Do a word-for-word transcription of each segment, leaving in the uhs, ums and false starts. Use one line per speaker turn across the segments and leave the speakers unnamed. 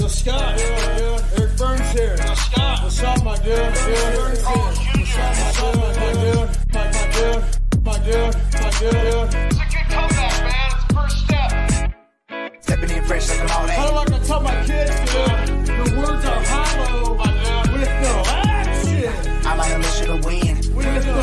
So Scott, dude, Eric Burns here. So Scott, what's up, my dude? Dude, Burns here. What's up, my dude? My, my dude, my dude, my dude.
It's a good comeback, man. It's the first step.
Stepping in fresh like all
How do I like to tell my kids, dude? Your words are hollow, my dude, with no action.
I'm on a mission to win.
With no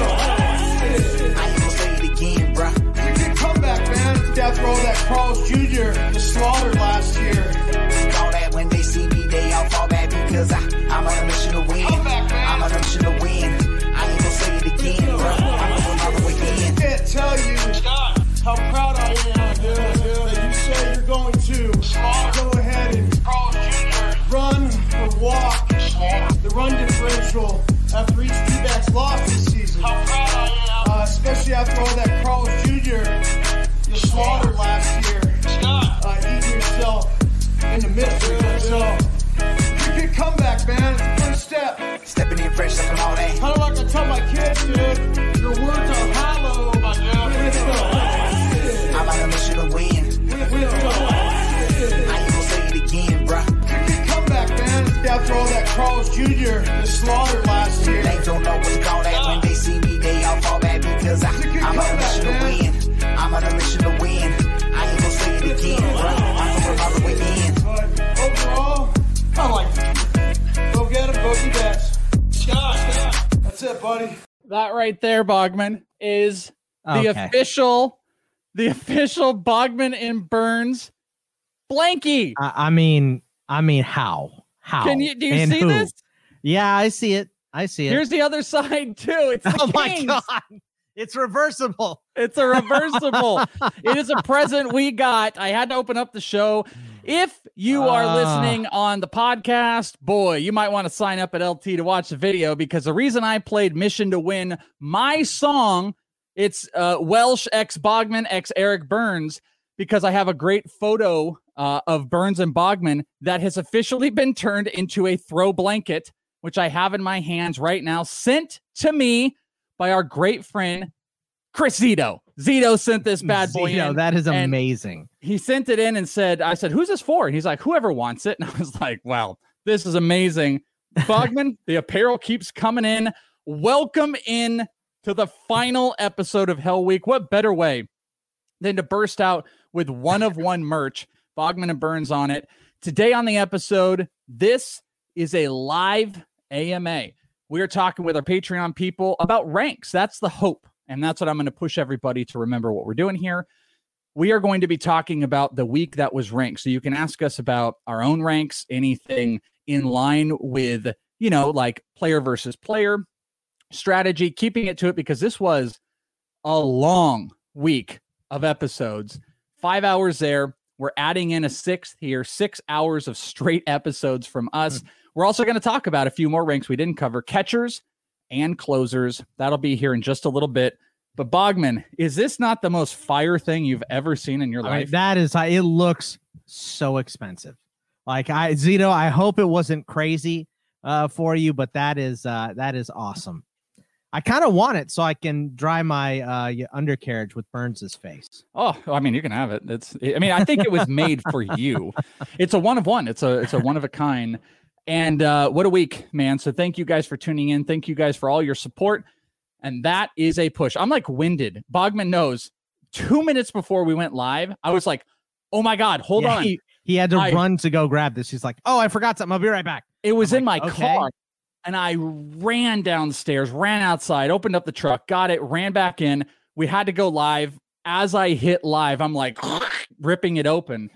action.
I ain't gonna say it again, bruh.
It's a good comeback, man. After all that Carl's Junior just slaughtered last year.
All that when they see me, they all fall back because I, I'm on a mission to win.
Comeback, man.
I'm on a mission to win. I ain't gonna say it again, bruh. I'm gonna go all the way in.
I can't tell you
Scott,
how proud I am, dude, dude, that you say you're going to
Slaughter.
go ahead and
Carl's Junior
run or walk
Slaughter.
the run differential after each D-backs lost this season.
How proud I am.
Uh, especially after all that Carl's Junior you slaughtered last year,
Scott,
uh, eating yourself in the midst. So, you good comeback, man. It's the first step.
Stepping in fresh like all that.
How do I like to tell my kids, dude? Your words are hollow,
my dude.
with no action.
I'm on a mission to win.
With no action.
I ain't gonna say it again, bruh.
It's a good comeback, man. After all that Carl's Junior just slaughtered last year.
They don't know what to call that. When they see me, they all fall back because I, I'm on a mission to win. I'm on a mission to win. I ain't gonna say it again, bruh. I'm gonna go all the way in.
But overall, I like it. Go get him, go get best.
Scott, Scott.
That's it, buddy.
That right there, Bogman, is the
Okay.
official, the official Bogman and Burns blankie.
I, I mean, I mean, how? How?
Can you do you
And
see
who?
this?
Yeah, I see it. I see it.
Here's the other side too. It's the
oh my
Kings.
god, it's reversible.
It's a reversible. It is a present we got. I had to open up the show. If you are
Ah.
listening on the podcast, boy, you might want to sign up at L T to watch the video, because the reason I played Mission to Win, my song, it's uh, Welsh X Bogman X Eric Burns, because I have a great photo uh, of Burns and Bogman that has officially been turned into a throw blanket, which I have in my hands right now, sent to me by our great friend, Chris Zito. Zito sent this bad boy
Zito,
in.
that is
and
amazing.
He sent it in and said, I said, who's this for? And he's like, whoever wants it. And I was like, wow, this is amazing. Bogman, the apparel keeps coming in. Welcome in to the final episode of Hell Week. What better way than to burst out with one of one merch, Bogman and Burns on it. Today on the episode, this is a live A M A. We are talking with our Patreon people about ranks. That's the hope. And that's what I'm going to push everybody to remember what we're doing here. We are going to be talking about the week that was ranked. So you can ask us about our own ranks, anything in line with, you know, like player versus player strategy, keeping it to it, because this was a long week of episodes. Five hours there. We're adding in a sixth here, six hours of straight episodes from us. Mm-hmm. We're also going to talk about a few more ranks we didn't cover, catchers and closers. That'll be here in just a little bit. But Bogman, is this not the most fire thing you've ever seen in your
All
life?
right, that is, it looks so expensive. Like I, Zito, I hope it wasn't crazy uh, for you, but that is, uh, that is awesome. I kind of want it so I can dry my uh, undercarriage with Burns's face.
Oh, I mean, you can have it. It's, I mean, I think it was made for you. It's a one of one. It's a, it's a one of a kind. And uh, what a week, man. So thank you guys for tuning in. Thank you guys for all your support. And that is a push. I'm like winded. Bogman knows. Two minutes before we went live, I was like, oh my God, hold
yeah,
on.
He, he had to
I,
run to go grab this. He's like, oh, I forgot something. I'll be right back.
It was
I'm
in
like,
my
okay.
car. And I ran downstairs, ran outside, opened up the truck, got it, ran back in. We had to go live. As I hit live, I'm like ripping it open.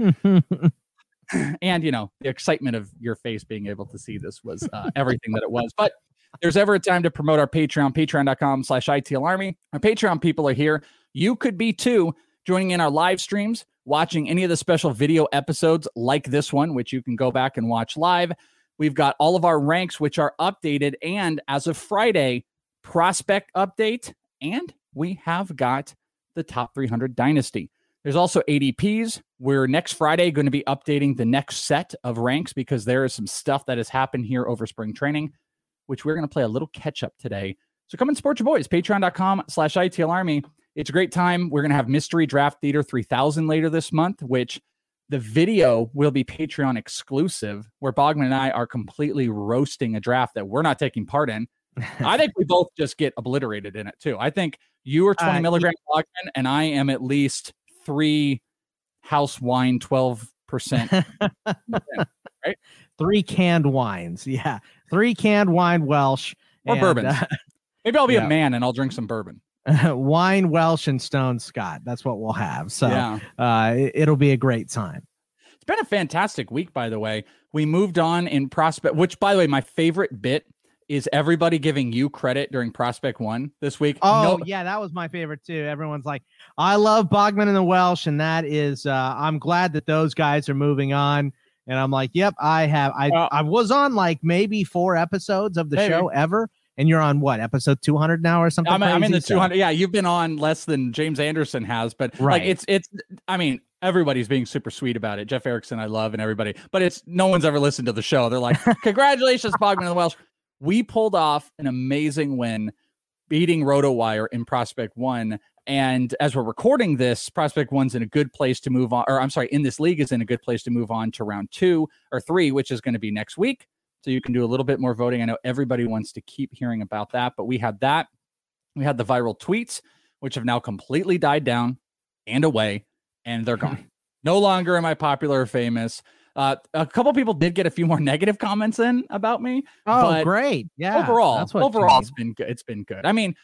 And, you know, the excitement of your face being able to see this was uh, everything that it was. But there's ever a time to promote our Patreon, patreon.com slash ITL Army. Our Patreon people are here. You could be too, joining in our live streams, watching any of the special video episodes like this one, which you can go back and watch live. We've got all of our ranks, which are updated. And as of Friday, prospect update. And we have got the top three hundred dynasty. There's also A D Ps. We're next Friday going to be updating the next set of ranks, because there is some stuff that has happened here over spring training, which we're going to play a little catch up today. So come and support your boys. Patreon.com slash ITL Army. It's a great time. We're going to have Mystery Draft Theater three thousand later this month, which The video will be Patreon exclusive, where Bogman and I are completely roasting a draft that we're not taking part in. I think we both just get obliterated in it too. I think you are twenty
Uh,
milligram Bogman, and I am at least three house wine, twelve percent. Right?
Three canned wines. Yeah. Three canned wine Welsh.
Or
and,
bourbons. Maybe I'll be
yeah.
a man and I'll drink some bourbon.
uh, wine Welsh and Stone Scott. That's what we'll have. So
Yeah.
uh, it, it'll be a great time.
It's been a fantastic week, by the way. We moved on in Prospect, which, by the way, my favorite bit is everybody giving you credit during Prospect One this week.
Oh,
No-
yeah, that was my favorite too. Everyone's like, I love Bogman and the Welsh, and that is, uh, I'm glad that those guys are moving on. And I'm like, yep, I have. I
Uh,
I was on like maybe four episodes of the
Maybe.
show ever, and you're on what, episode two hundred now or something?
I'm, I'm in the
crazy? So-
two hundred. Yeah, you've been on less than James Anderson has, but
Right.
like it's it's. I mean, everybody's being super sweet about it. Jeff Erickson, I love, and everybody, but it's no one's ever listened to the show. They're like, congratulations, Bogman and the Welsh. We pulled off an amazing win, beating RotoWire in Prospect One. And as we're recording this, Prospect One's in a good place to move on, or I'm sorry, in this league is in a good place to move on to round two or three, which is going to be next week. So you can do a little bit more voting. I know everybody wants to keep hearing about that, but we had that. We had the viral tweets, which have now completely died down and away, and they're gone. No longer am I popular or famous. Uh, a couple people did get a few more negative comments in about me.
Oh,
but
great. Yeah.
overall,
that's what you
overall,
need.
it's been good. It's been good. I mean,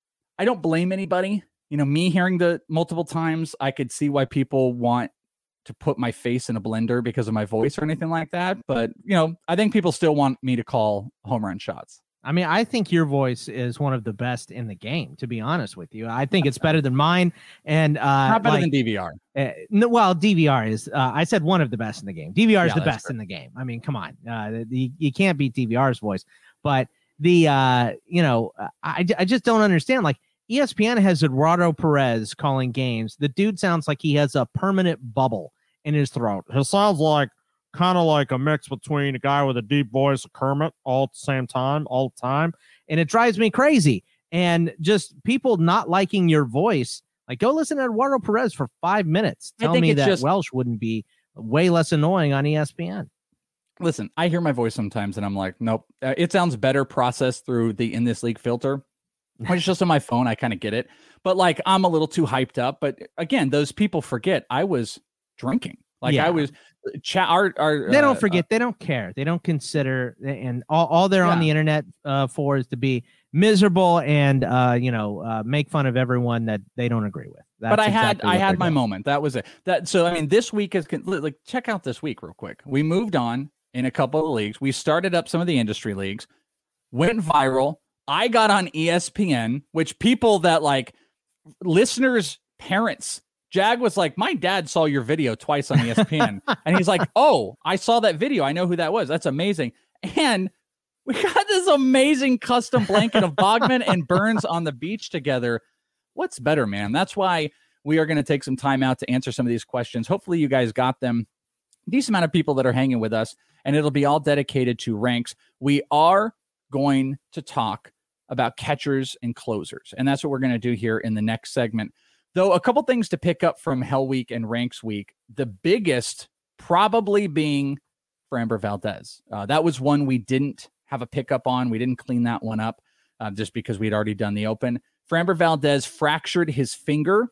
I don't blame anybody. You know, me hearing the multiple times, I could see why people want to put my face in a blender because of my voice or anything like that. But, you know, I think people still want me to call home run shots.
I mean, I think your voice is one of the best in the game, to be honest with you. I think it's better than mine. And uh,
Not better
like,
than D V R.
Uh, no, well, D V R is, uh, I said one of the best in the game. D V R is
Yeah,
the
that's
best
fair.
in the game. I mean, come on. Uh, the, the, you can't beat D V R's voice. But the, uh, you know, I, I just don't understand. Like, E S P N has Eduardo Perez calling games. The dude sounds like he has a permanent bubble in his throat. He sounds like kind of like a mix between a guy with a deep voice, a Kermit, all at the same time, all the time. And it drives me crazy. And just people not liking your voice. Like, go listen to Eduardo Perez for five minutes.
I
Tell
think
me
it's
that
just-
Welsh wouldn't be way less annoying on E S P N.
Listen, I hear my voice sometimes and I'm like, nope. Uh, it sounds better processed through the In This League filter. When it's just on my phone, I kind of get it. But like, I'm a little too hyped up. But again, those people forget I was drinking. Like
Yeah.
I was chat. Our, our,
They don't
uh,
forget. They don't care. They don't consider. And all, all they're on
Yeah.
the internet uh, for is to be miserable and, uh, you know, uh, make fun of everyone that they don't agree with. That's
but I had
exactly
I
what
had
they're
my
doing.
moment. That was it. That so I mean, this week is con- like check out this week real quick. We moved on in a couple of leagues. We started up some of the industry leagues, went viral. I got on E S P N, which people that like listeners, parents. Jag was like, my dad saw your video twice on E S P N, and he's like, oh, I saw that video. I know who that was. That's amazing. And we got this amazing custom blanket of Bogman and Burns on the beach together. What's better, man? That's why we are going to take some time out to answer some of these questions. Hopefully you guys got them. Decent amount of people that are hanging with us, and it'll be all dedicated to ranks. We are going to talk about catchers and closers, and that's what we're going to do here in the next segment. Though a couple things to pick up from Hell Week and Ranks Week, the biggest probably being Framber Valdez. Uh, that was one we didn't have a pickup on. We didn't clean that one up uh, just because we'd already done the open. Framber Valdez fractured his finger,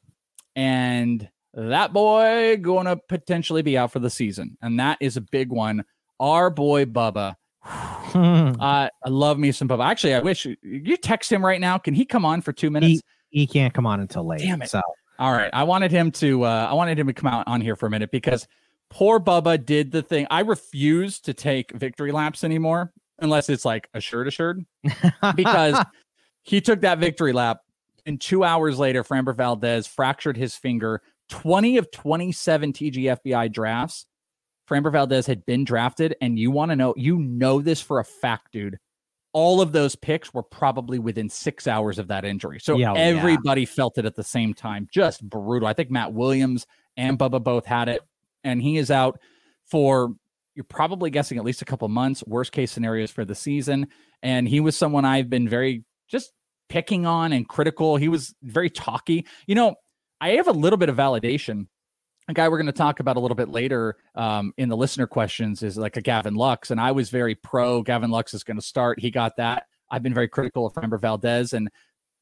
and that boy going to potentially be out for the season. And that is a big one. Our boy Bubba. uh, I love me some Bubba. Actually, I wish you text him right now. Can he come on for two minutes?
he can't come on until late.
Damn it.
So
All right. I wanted him to uh, I wanted him to come out on here for a minute because poor Bubba did the thing. I refuse to take victory laps anymore unless it's like assured assured because he took that victory lap and two hours later, Framber Valdez fractured his finger. twenty of twenty-seven T G F B I drafts, Framber Valdez had been drafted. And you want to know, you know this for a fact, dude. All of those picks were probably within six hours of that injury. So
Yeah, oh, yeah.
everybody felt it at the same time. Just brutal. I think Matt Williams and Bubba both had it. And he is out for, you're probably guessing, at least a couple months, worst case scenarios for the season. And he was someone I've been very just picking on and critical. He was very talky. You know, I have a little bit of validation a guy we're going to talk about a little bit later um, in the listener questions is like a Gavin Lux. And I was very pro Gavin Lux is going to start. He got that. I've been very critical of Framber Valdez, and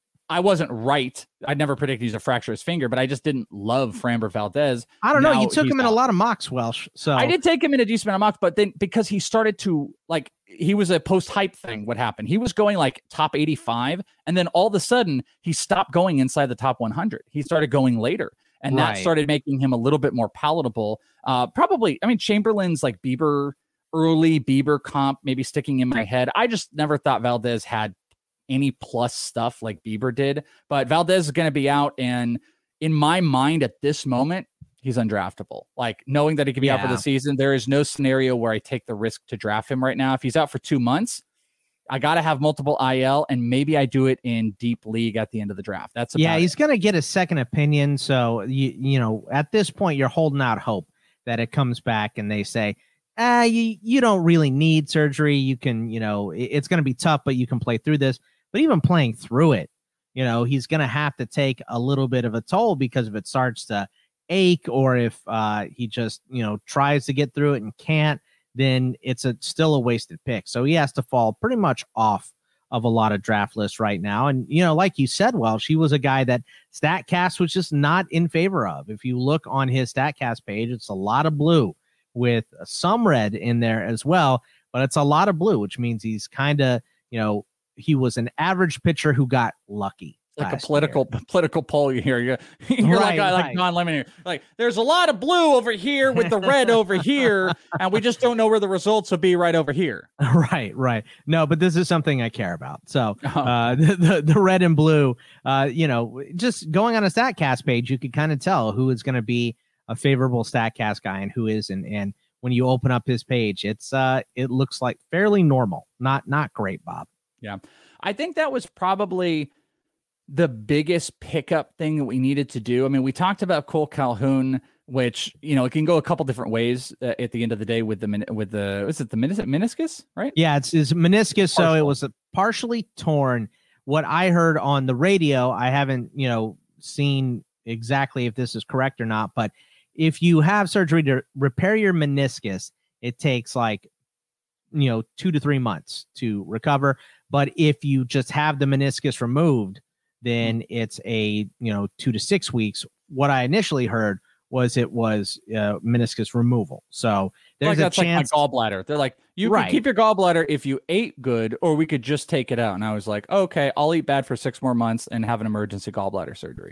I wasn't right. I'd never predicted he's a fracture his finger, but I just didn't love Framber Valdez.
I don't know.
Now
You took him in
out.
a lot of mocks, Welsh. So
I did take him in a decent amount of mocks, but then because he started to like, he was a post hype thing. What happened? He was going like top eighty-five, and then all of a sudden he stopped going inside the top one hundred. He started going later, and
Right.
that started making him a little bit more palatable. Uh, probably, I mean, Chamberlain's like Bieber, early Bieber comp, maybe sticking in my head. I just never thought Valdez had any plus stuff like Bieber did, but Valdez is going to be out. And in my mind at this moment, he's undraftable. Like knowing that he could be out for
Yeah.
the season, there is no scenario where I take the risk to draft him right now. If he's out for two months, I got to have multiple I L, and maybe I do it in deep league at the end of the draft. That's about
yeah, he's
it.
going to get a second opinion. So, you, you know, at this point, you're holding out hope that it comes back and they say, ah, you, you don't really need surgery. You can, you know, it, it's going to be tough, but you can play through this. But even playing through it, you know, he's going to have to take a little bit of a toll, because if it starts to ache, or if uh, he just, you know, tries to get through it and can't, then it's a still a wasted pick. So he has to fall pretty much off of a lot of draft lists right now. And, you know, like you said, well, she was a guy that StatCast was just not in favor of. If you look on his StatCast page, it's a lot of blue with some red in there as well, but it's a lot of blue, which means he's kind of, you know, he was an average pitcher who got lucky.
like a
last
political
year.
political poll you hear. You're, you're
Right,
like like
right.
Don Lemon here. Like there's a lot of blue over here with the red over here, and we just don't know where the results will be right over here.
Right, right. No, but this is something I care about. So
Oh.
uh, the, the the red and blue, uh, you know, just going on a StatCast page, you could kind of tell who is going to be a favorable StatCast guy and who isn't. And when you open up his page, it's uh, it looks like fairly normal, not not great, Bob.
Yeah. I think that was probably the biggest pickup thing that we needed to do. I mean, we talked about Cole Calhoun, which, you know, it can go a couple different ways uh, at the end of the day with the, min- with the, is it the menis- meniscus, right?
Yeah, it's his meniscus, so it
Partial.
was a partially torn. What I heard on the radio, I haven't, you know, seen exactly if this is correct or not, but if you have surgery to repair your meniscus, it takes like, you know, two to three months to recover. But if you just have the meniscus removed, then it's a, you know, two to six weeks. What I initially heard was it was uh, meniscus removal. So there's
Like
a
that's
chance.
like my gallbladder. They're like, you
Right.
can keep your gallbladder if you ate good, or we could just take it out. And I was like, okay, I'll eat bad for six more months and have an emergency gallbladder surgery.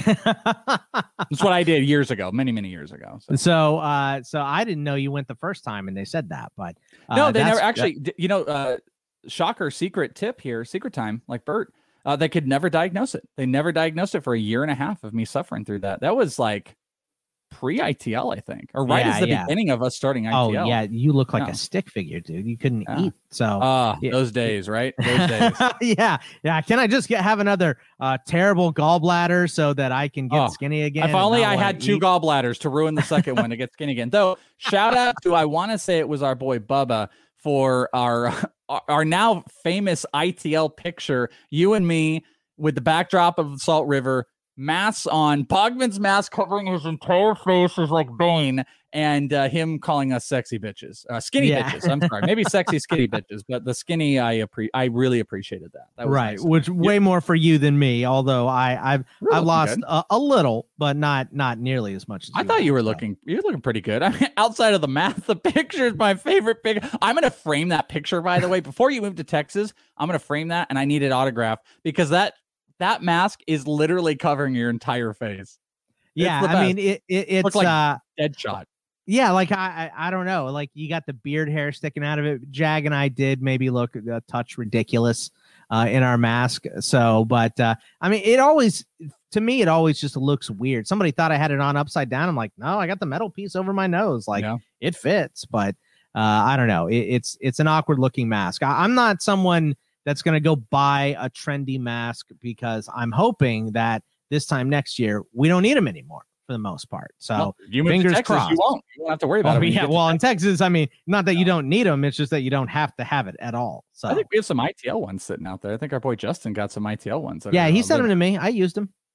That's what I did years ago, many, many years ago. So.
So, uh, so I didn't know you went the first time and they said that, but uh,
No, they
that's-
never actually, d- you know, uh, shocker, secret tip here, secret time, like Bert, uh, they could never diagnose it. They never diagnosed it for a year and a half of me suffering through that. That was like pre-I T L, I think, or right
Yeah,
as the
yeah.
beginning of us starting I
Oh
T L.
yeah, you look like
No.
a stick figure, dude. You couldn't
Yeah.
eat. So
Ah,
Yeah.
those days, right? Those days.
yeah, yeah. Can I just get have another uh, terrible gallbladder so that I can get
Oh,
skinny again?
If
and
only
not
I
wanna
had two
eat?
gallbladders to ruin the second one to get skinny again. Though, shout out to, I want to say it was our boy Bubba for our our now famous I T L picture, you and me with the backdrop of the Salt River, masks on, Bogman's mask covering his entire face is like Bane, and uh, him calling us sexy bitches, uh, skinny
Yeah.
bitches. I'm sorry, maybe sexy skinny bitches, but the skinny I appre- I really appreciated that. That was
Right,
nice.
which way more for you than me. Although I I've
You're
I've
looking
lost
good.
a, a little, but not not nearly as much as
I thought you were
have, so.
looking, you're looking pretty good. I mean, outside of the math, the picture is my favorite picture. I'm going to frame that picture, by the way. Before you move to Texas, I'm going to frame that, and I need it autographed because that that mask is literally covering your entire face.
Yeah,
the
I
best.
mean it, it it's
Look like-
uh
Deadshot.
yeah, like I, I I don't know, like you got the beard hair sticking out of it. Jag and I did maybe look a touch ridiculous uh, in our mask. So, but uh, I mean, it always to me it always just looks weird. Somebody thought I had it on upside down. I'm like, no, I got the metal piece over my nose. Like
Yeah.
it fits, but uh, I don't know. It, it's it's an awkward looking mask. I, I'm not someone that's going to go buy a trendy mask because I'm hoping that this time next year we don't need them anymore for the most part. So.
Well, you move
fingers
to Texas,
crossed.
you won't. You won't have to worry about
Oh,
it. when you
yeah,
get to
well, in
Texas.
Texas, I mean, not that you don't need them, it's just that you don't have to have it at all. So,
I think we have some I T L ones sitting out there. I think our boy Justin got some I T L ones. that
yeah,
are,
he
uh,
sent them
lit-
to me. I used them.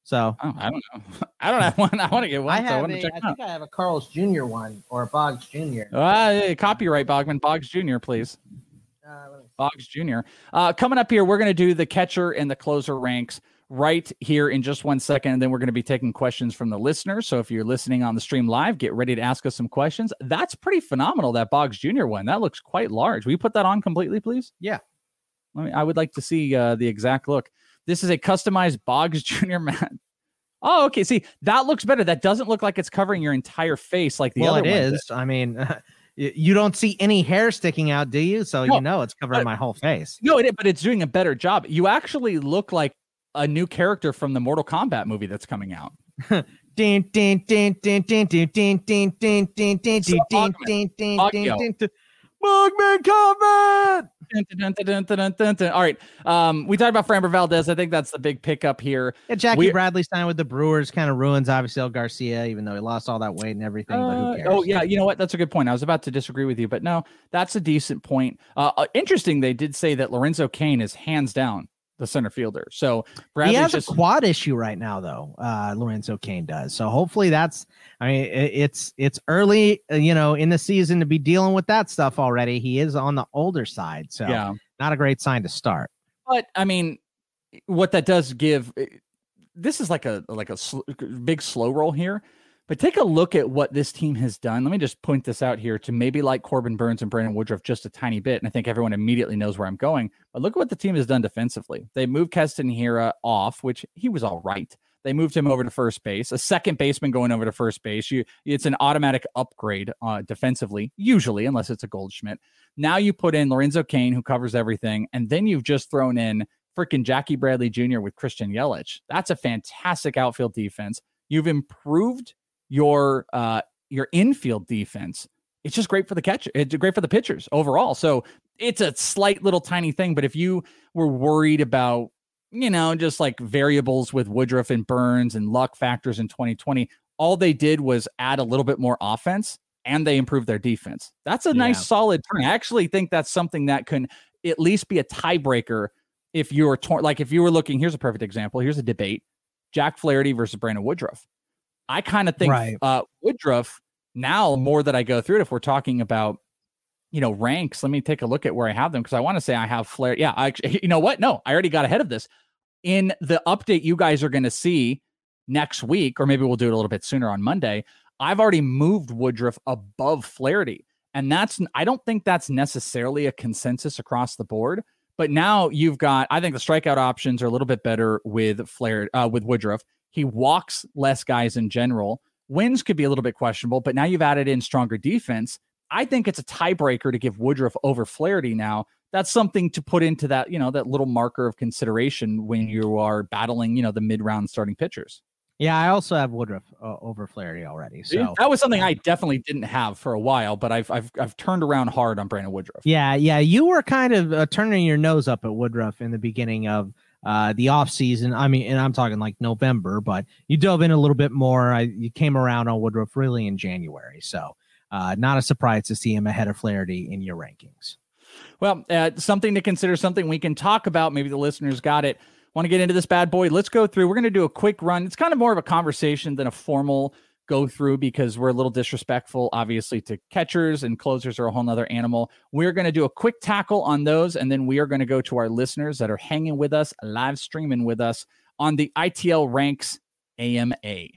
So
Oh, I don't know. I don't have one. I want to get one.
I
so I
have
want to
a,
check
I
it out.
think I have a Carl's Junior one or a Boggs Junior
Uh, yeah, copyright Bogman Boggs Junior, please.
Uh, let me-
Boggs Junior Uh, coming up here, we're going to do the catcher and the closer ranks right here in just one second. And then we're going to be taking questions from the listeners. So if you're listening on the stream live, get ready to ask us some questions. That's pretty phenomenal, that Boggs Junior one. That looks quite large. Will you put that on completely, please?
Yeah.
Let me, I would like to see uh, the exact look. This is a customized Boggs Junior mat. Oh, okay. See, that looks better. That doesn't look like it's covering your entire face like the
well,
other
it
one
is. I mean, y- you don't see any hair sticking out, do you? So
No,
you know it's covering
but-
my whole face.
No, it, but it's doing a better job. You actually look like a new character from the Mortal Kombat movie that's coming out.
Din, din, din, din, din, din, din, din, din, din, din,
So,
din,
Bogman,
din, din,
Bogyo.
din, din. Bogman combat.
Dun, dun, dun, dun, dun, dun, dun, dun. All right. Um, we talked about Framber Valdez. I think that's the big pickup here.
Yeah, Jackie
We-
Bradley signed with the Brewers kind of ruins Avisail Garcia, even though he lost all that weight and everything. but
Uh,
who cares?
oh, yeah. You know what? That's a good point. I was about to disagree with you, but no, that's a decent point. Uh, uh, interesting. They did say that Lorenzo Cain is hands down the center fielder. So
He
Bradley's
has
just
a quad issue right now, though. Uh, Lorenzo Cain does. So hopefully that's. I mean, it, it's it's early, uh, you know, in the season to be dealing with that stuff already. He is on the older side, so
yeah.
not a great sign to start.
But I mean, what that does give, this is like a like a sl- big slow roll here. But take a look at what this team has done. Let me just point this out here to maybe like Corbin Burns and Brandon Woodruff just a tiny bit. And I think everyone immediately knows where I'm going. But look at what the team has done defensively. They moved Keston Hiura off, which he was all right. They moved him over to first base. A second baseman going over to first base. You, it's an automatic upgrade uh, defensively, usually, unless it's a Goldschmidt. Now you put in Lorenzo Cain, who covers everything. And then you've just thrown in freaking Jackie Bradley Junior with Christian Yelich. That's a fantastic outfield defense. You've improved your uh your infield defense. It's just great for the catcher. It's great for the pitchers overall. So it's a slight little tiny thing, but if you were worried about, you know, just like variables with Woodruff and Burns and luck factors in twenty twenty, all they did was add a little bit more offense and they improved their defense. That's a nice
Yeah.
solid turn. I actually think that's something that can at least be a tiebreaker if you're torn. Like if you were looking, here's a perfect example. Here's a debate: Jack Flaherty versus Brandon Woodruff. I kind of think
Right.
uh, Woodruff now, more that I go through it, if we're talking about, you know, ranks, let me take a look at where I have them, because I want to say I have Flaherty. Yeah, I actually, you know what? No, I already got ahead of this. In the update you guys are going to see next week, or maybe we'll do it a little bit sooner on Monday, I've already moved Woodruff above Flaherty. And that's, I don't think that's necessarily a consensus across the board. But now you've got, I think the strikeout options are a little bit better with Flaherty, uh, with Woodruff. He walks less guys in general. Wins could be a little bit questionable, but now you've added in stronger defense. I think it's a tiebreaker to give Woodruff over Flaherty now. That's something to put into that, you know, that little marker of consideration when you are battling, you know, the mid-round starting pitchers.
Yeah, I also have Woodruff uh, over Flaherty already. So
That was something I definitely didn't have for a while, but I've I've I've turned around hard on Brandon Woodruff.
yeah, yeah, you were kind of uh, turning your nose up at Woodruff in the beginning of uh, the off season. I mean, and I'm talking like November, but you dove in a little bit more. I, you came around on Woodruff really in January, so uh, not a surprise to see him ahead of Flaherty in your rankings.
Well, uh, something to consider, something we can talk about. Maybe the listeners got it. Want to get into this bad boy? Let's go through. We're going to do a quick run. It's kind of more of a conversation than a formal go through, because we're a little disrespectful, obviously, to catchers, and closers are a whole nother animal. We're going to do a quick tackle on those, and then we are going to go to our listeners that are hanging with us, live streaming with us on the I T L Ranks A M A.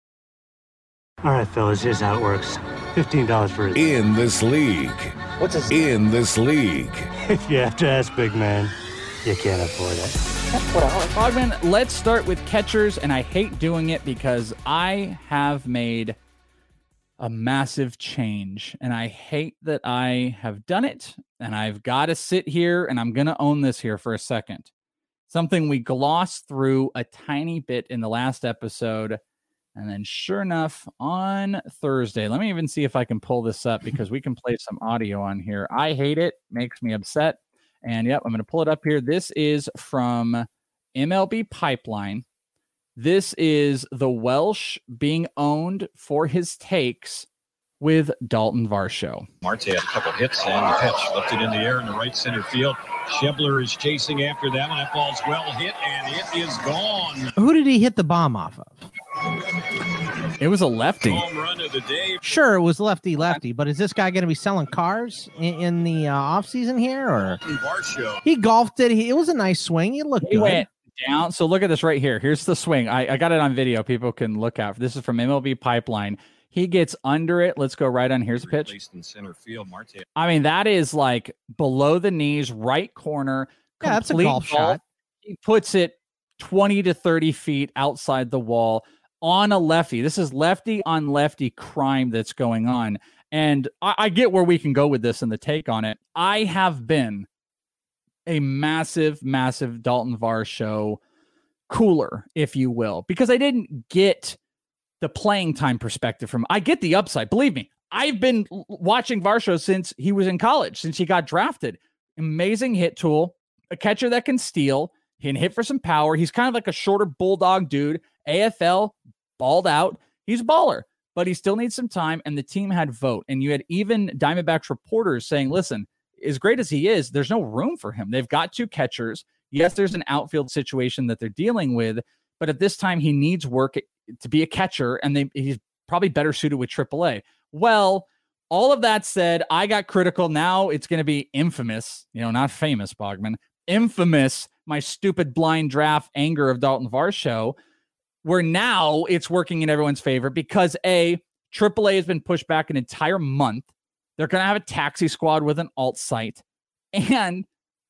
All right, fellas, here's how it works. fifteen dollars for it.
In this league.
What's this?
In this league.
If you have to ask, big man, you can't afford it.
Bogman, let's start with catchers, and I hate doing it because I have made a massive change, and I hate that I have done it, and I've got to sit here, and I'm going to own this here for a second. Something we glossed through a tiny bit in the last episode, and then sure enough, on Thursday, let me even see if I can pull this up, because we can play some audio on here. I hate it. Makes me upset. And yep, I'm going to pull it up here. This is from M L B Pipeline. This is the Welsh being owned for his takes with Dalton Varsho.
Marte had a couple hits and the pitch lifted in the air in the right center field. Schebler is chasing after that one. That ball's well hit, and it is gone.
Who did he hit the bomb off of?
It was a lefty.
Home run of the day.
Sure, it was lefty lefty, but is this guy going to be selling cars in, in the uh, off season here, or
Varsho.
he golfed it? He, it was a nice swing. It looked
He
good.
went down. So look at this right here. Here's the swing. I, I got it on video. People can look out. This is from M L B Pipeline. He gets under it. Let's go right on. Here's a pitch.
Placed in center field. Marte.
I mean, that is like below the knees, right corner.
Yeah, that's a
complete
golf
ball.
shot.
He puts it twenty to thirty feet outside the wall on a lefty. This is lefty on lefty crime that's going on. And I, I get where we can go with this and the take on it. I have been a massive, massive Dalton Varsho cooler, if you will, because I didn't get the playing time perspective from, I get the upside. Believe me, I've been watching Varsho since he was in college, since he got drafted. Amazing hit tool, a catcher that can steal, he can hit for some power. He's kind of like a shorter bulldog dude. A F L, balled out. He's a baller, but he still needs some time. And the team had vote. And you had even Diamondbacks reporters saying, listen, as great as he is, there's no room for him. They've got two catchers. Yes, there's an outfield situation that they're dealing with, but at this time he needs work to be a catcher, and they, he's probably better suited with triple A. Well, all of that said, I got critical. Now it's going to be infamous, you know, not famous, Bogman, infamous, my stupid blind draft anger of Dalton Varsho, where now it's working in everyone's favor because A, triple A has been pushed back an entire month. They're going to have a taxi squad with an alt site, and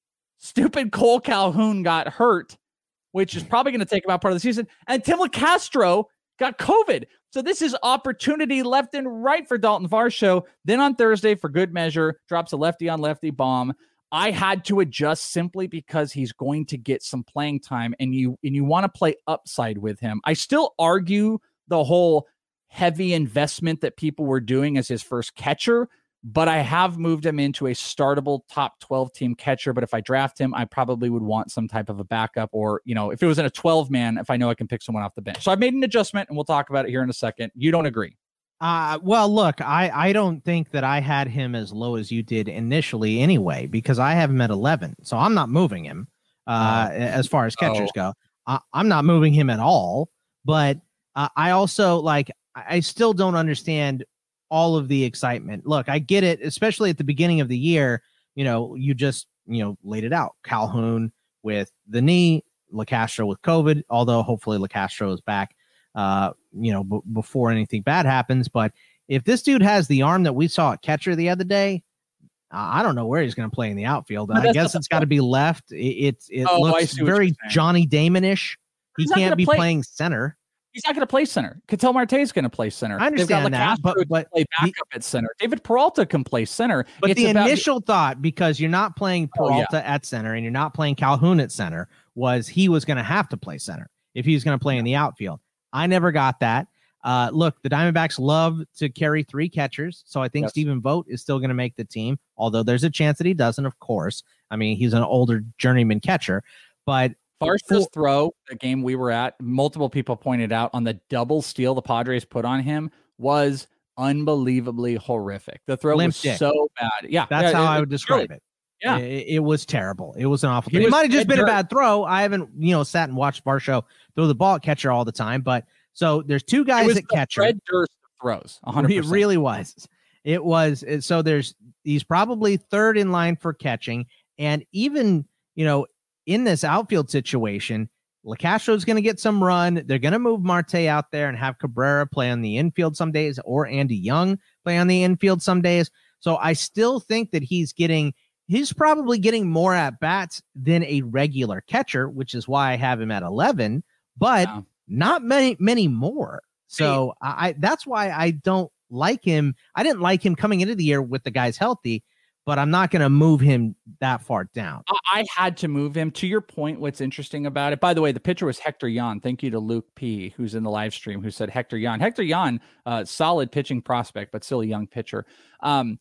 stupid Cole Calhoun got hurt, which is probably going to take about part of the season. And Tim LeCastro got COVID. So this is opportunity left and right for Dalton Varsho. Then on Thursday, for good measure, drops a lefty on lefty bomb. I had to adjust simply because he's going to get some playing time, and you and you want to play upside with him. I still argue the whole heavy investment that people were doing as his first catcher, but I have moved him into a startable top twelve team catcher. But if I draft him, I probably would want some type of a backup, or, you know, if it was in a twelve man, if I know I can pick someone off the bench. So I've made an adjustment, and we'll talk about it here in a second. You don't agree?
Uh, well, look, I, I don't think that I had him as low as you did initially anyway, because I have him at eleven. So I'm not moving him uh, uh, as far as catchers oh. go. I, I'm not moving him at all. But uh, I also, like, I still don't understand all of the excitement. Look, I get it, especially at the beginning of the year. You know, you just, you know, laid it out. Calhoun with the knee, LeCastro with COVID, although hopefully LeCastro is back, uh, you know, b- before anything bad happens. But if this dude has the arm that we saw at catcher the other day, uh, I don't know where he's going to play in the outfield. I guess it's got to be left. It, it, it oh, looks very Johnny Damon-ish. He can't be play. playing center.
He's not going to play center. Ketel Marte is going to play center.
I understand that, but, but
play backup the, at center. David Peralta can play center.
But
it's
the
about,
initial thought, because you're not playing Peralta oh, yeah. at center and you're not playing Calhoun at center, was he was going to have to play center if he was going to play in the outfield. I never got that. Uh, look, the Diamondbacks love to carry three catchers, so I think yes. Stephen Vogt is still going to make the team, although there's a chance that he doesn't, of course. I mean, he's an older journeyman catcher, but
Varsho's throw, the game we were at, multiple people pointed out on the double steal the Padres put on him was unbelievably horrific. The throw was dick. so bad. Yeah,
that's
yeah,
how
it,
I would describe
really,
it.
Yeah,
it, it was terrible. It was an awful thing. It might have just been dirt. a bad throw. I haven't, you know, sat and watched Varsho throw the ball at catcher all the time, but so there's two guys at catcher.
Fred Durst throws, one hundred percent.
It really was. It was. So there's he's probably third in line for catching, and even, you know, in this outfield situation, LeCastro is going to get some run. They're going to move Marte out there and have Cabrera play on the infield some days, or Andy Young play on the infield some days. So I still think that he's getting, he's probably getting more at bats than a regular catcher, which is why I have him at eleven, but wow. not many, many more. So hey. I, that's why I don't like him. I didn't like him coming into the year with the guys healthy, but I'm not going to move him that far down.
I had to move him. To your point, what's interesting about it, by the way, the pitcher was Hector Yan. Thank you to Luke P., who's in the live stream, who said Hector Yan. Hector Yan, uh, solid pitching prospect, but still a young pitcher. Um,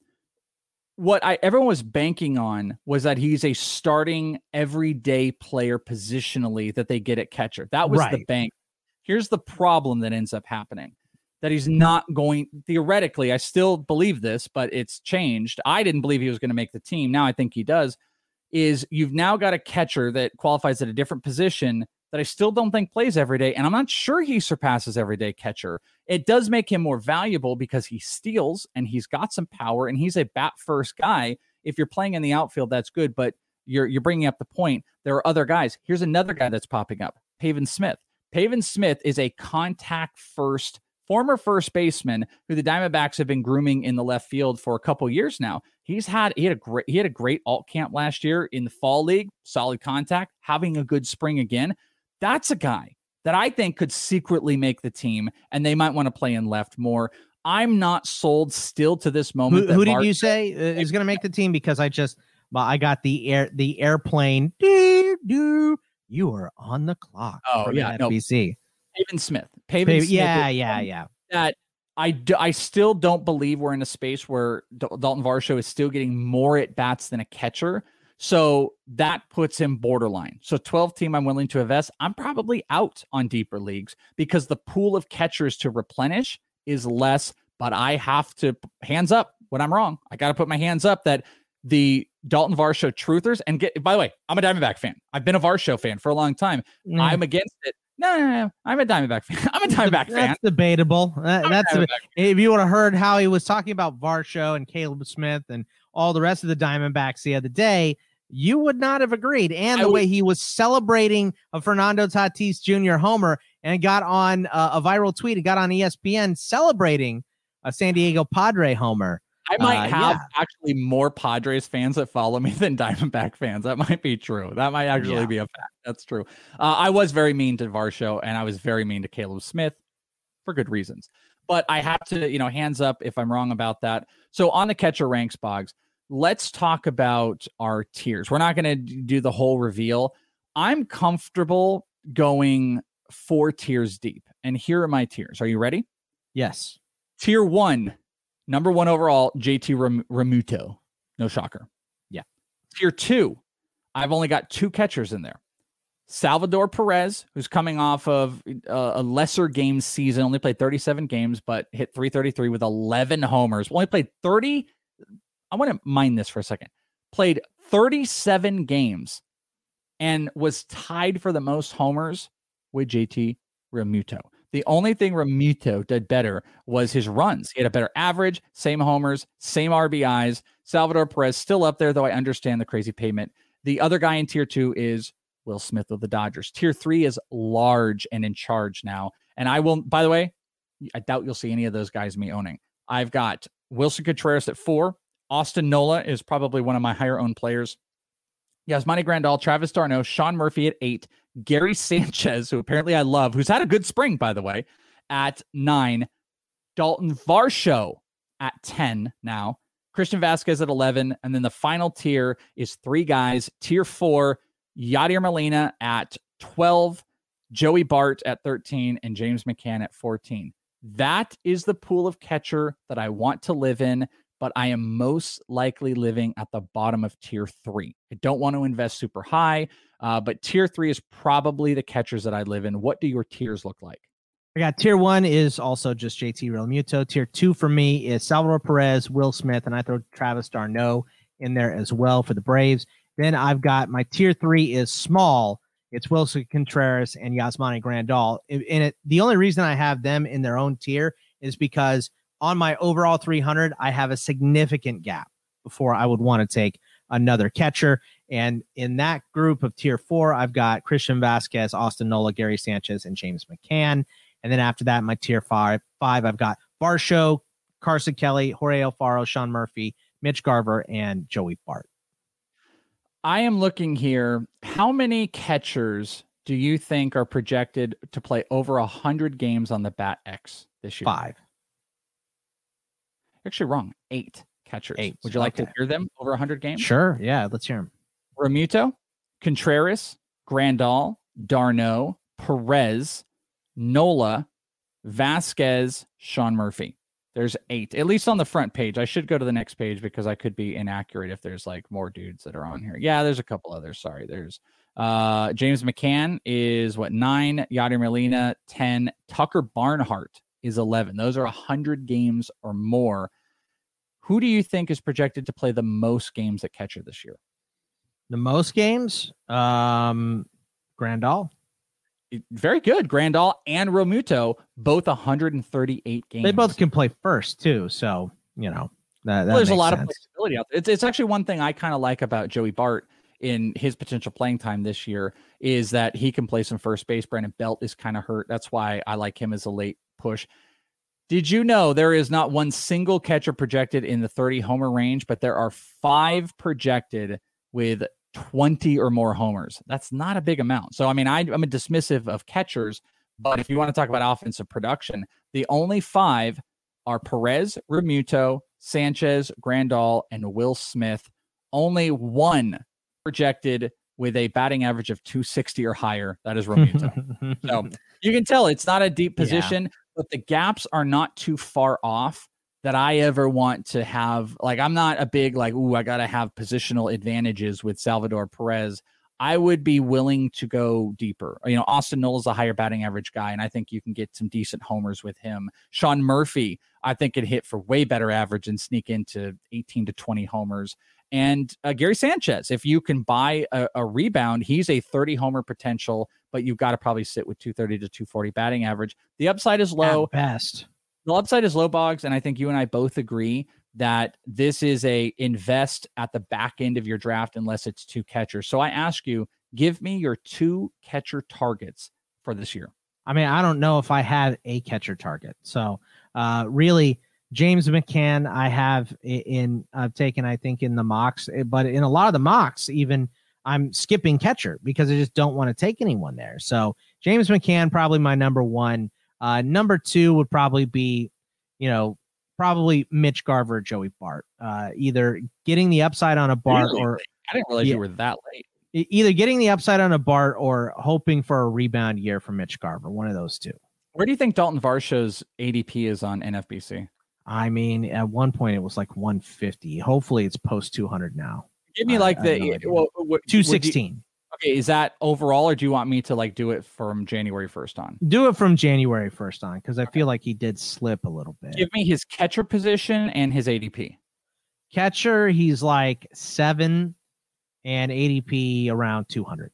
what I everyone was banking on was that he's a starting everyday player positionally that they get at catcher. That was right. the bank. Here's the problem that ends up happening. that he's not going, theoretically, I still believe this, but it's changed. I didn't believe he was going to make the team. Now I think he does, is you've now got a catcher that qualifies at a different position that I still don't think plays every day. And I'm not sure he surpasses everyday catcher. It does make him more valuable because he steals and he's got some power and he's a bat first guy. If you're playing in the outfield, that's good, but you're, you're bringing up the point. There are other guys. Here's another guy that's popping up, Pavin Smith. Pavin Smith is a contact first former first baseman who the Diamondbacks have been grooming in the left field for a couple years now. He's had he had a great he had a great alt camp last year in the fall league, solid contact, having a good spring again. That's a guy that I think could secretly make the team, and they might want to play in left more. I'm not sold still to this moment.
Who, who did
Mark-
you say uh, is going to make the team? Because I just well, I got the air the airplane. Doo, doo, you are on the clock.
Oh yeah,
N B C.
No, Pavin Smith. Pavin Smith.
Yeah, yeah, yeah.
That I, do, I still don't believe we're in a space where D- Dalton Varsho is still getting more at bats than a catcher. So that puts him borderline. So twelve team I'm willing to invest. I'm probably out on deeper leagues because the pool of catchers to replenish is less, but I have to hands up when I'm wrong. I got to put my hands up that the Dalton Varsho truthers and get, by the way, I'm a Diamondback fan. I've been a Varsho fan for a long time.
Mm.
I'm against it. No, no, no, I'm a Diamondback fan. I'm a Diamondback
that's
fan.
That's debatable. That, that's
Diamondback
a, if you would have heard how he was talking about Varsho and Caleb Smith and all the rest of the Diamondbacks the other day, you would not have agreed. And
I
the
would,
way he was celebrating a Fernando Tatis Junior homer and got on uh, a viral tweet and got on E S P N celebrating a San Diego Padre homer.
I might
uh,
have
yeah.
actually more Padres fans that follow me than Diamondback fans. That might be true. That might actually
Yeah.
be a fact. That's true. Uh, I was very mean to Varsho and I was very mean to Caleb Smith for good reasons. But I have to, you know, hands up if I'm wrong about that. So on the catcher ranks, Boggs, let's talk about our tiers. We're not going to do the whole reveal. I'm comfortable going four tiers deep. And here are my tiers. Are you ready?
Yes.
Tier one. Number one overall, J T Ram- Realmuto. No shocker.
Yeah.
Tier two, I've only got two catchers in there. Salvador Perez, who's coming off of uh, a lesser game season, only played thirty-seven games, but hit three thirty-three with eleven homers. Only played thirty. I want to mind this for a second. Played thirty-seven games and was tied for the most homers with J T Realmuto. The only thing Realmuto did better was his runs. He had a better average, same homers, same R B Is. Salvador Perez still up there, though I understand the crazy payment. The other guy in tier two is Will Smith of the Dodgers. Tier three is large and in charge now. And I will, by the way, I doubt you'll see any of those guys me owning. I've got Wilson Contreras at four. Austin Nola is probably one of my higher owned players. Yasmani Grandal, Travis d'Arnaud, Sean Murphy at eight. Gary Sanchez, who apparently I love, who's had a good spring, by the way, at nine. Dalton Varsho at ten now. Christian Vasquez at eleven. And then the final tier is three guys. Tier four, Yadier Molina at twelve, Joey Bart at thirteen, and James McCann at fourteen. That is the pool of catcher that I want to live in, but I am most likely living at the bottom of tier three. I don't want to invest super high, uh, but tier three is probably the catchers that I live in. What do your tiers look like?
I got tier one is also just J T Realmuto. Tier two for me is Salvador Perez, Will Smith, and I throw Travis d'Arnaud in there as well for the Braves. Then I've got my tier three is small. It's Wilson Contreras and Yasmani Grandal. In it, the only reason I have them in their own tier is because on my overall three hundred, I have a significant gap before I would want to take another catcher. And in that group of tier four, I've got Christian Vasquez, Austin Nola, Gary Sanchez, and James McCann. And then after that, my tier five, five I've got Varsho, Carson Kelly, Jorge Alfaro, Sean Murphy, Mitch Garver, and Joey Bart.
I am looking here. How many catchers do you think are projected to play over one hundred games on the Bat X this year?
Five.
Actually wrong. Eight catchers.
Eight.
Would you like
Okay.
to hear them over one hundred games?
Sure. Yeah, let's hear them.
Realmuto, Contreras, Grandal, d'Arnaud, Perez, Nola, Vasquez, Sean Murphy. There's eight, at least on the front page. I should go to the next page because I could be inaccurate if there's like more dudes that are on here. Yeah, there's a couple others. Sorry. There's uh, James McCann is what, nine, Yadier Molina, ten, Tucker Barnhart is eleven. Those are one hundred games or more. Who do you think is projected to play the most games at catcher this year?
The most games? Um, Grandal.
Very good. Grandal and Realmuto, both one hundred thirty-eight games.
They both can play first, too. So, you know, that, that
well, there's a
makes
lot
sense.
of flexibility out there. It's, it's actually one thing I kind of like about Joey Bart in his potential playing time this year is that he can play some first base. Brandon Belt is kind of hurt. That's why I like him as a late push. Did you know there is not one single catcher projected in the thirty homer range, but there are five projected with twenty or more homers? That's not a big amount. So, I mean, I, I'm a dismissive of catchers, but if you want to talk about offensive production, the only five are Perez, Realmuto, Sanchez, Grandal, and Will Smith. Only one projected with a batting average of two sixty or higher. That is Realmuto. So you can tell it's not a deep position, yeah. but the gaps are not too far off that I ever want to have. Like, I'm not a big, like, ooh, I got to have positional advantages with Salvador Perez. I would be willing to go deeper. You know, Austin Nola is a higher batting average guy, and I think you can get some decent homers with him. Sean Murphy, I think, could hit for way better average and sneak into eighteen to twenty homers. And uh, Gary Sanchez, if you can buy a, a rebound, he's a thirty homer potential, but you've got to probably sit with two thirty to two forty batting average. The upside is low.
At best.
The upside is low, Boggs, and I think you and I both agree that this is a invest at the back end of your draft unless it's two catchers. So I ask you, give me your two catcher targets for this year.
I mean, I don't know if I have a catcher target. So uh, really, James McCann, I have in, I've taken, I think, in the mocks, but in a lot of the mocks, even I'm skipping catcher because I just don't want to take anyone there. So James McCann, probably my number one. Uh, number two would probably be, you know, probably Mitch Garver, Joey Bart, uh, either getting the upside on a Bart
really?
or
I didn't realize
yeah,
you were that late.
Either getting the upside on a Bart or hoping for a rebound year from Mitch Garver. One of those two.
Where do you think Dalton Varsho's A D P is on N F B C?
I mean, at one point it was like one fifty. Hopefully it's post two hundred now.
Give me like
I,
the
I
well, what,
two sixteen.
Okay, is that overall, or do you want me to like do it from January first on?
Do it from January first on, because I feel like he did slip a little bit.
Give me his catcher position and his A D P.
Catcher, he's like seven, and A D P around two hundred.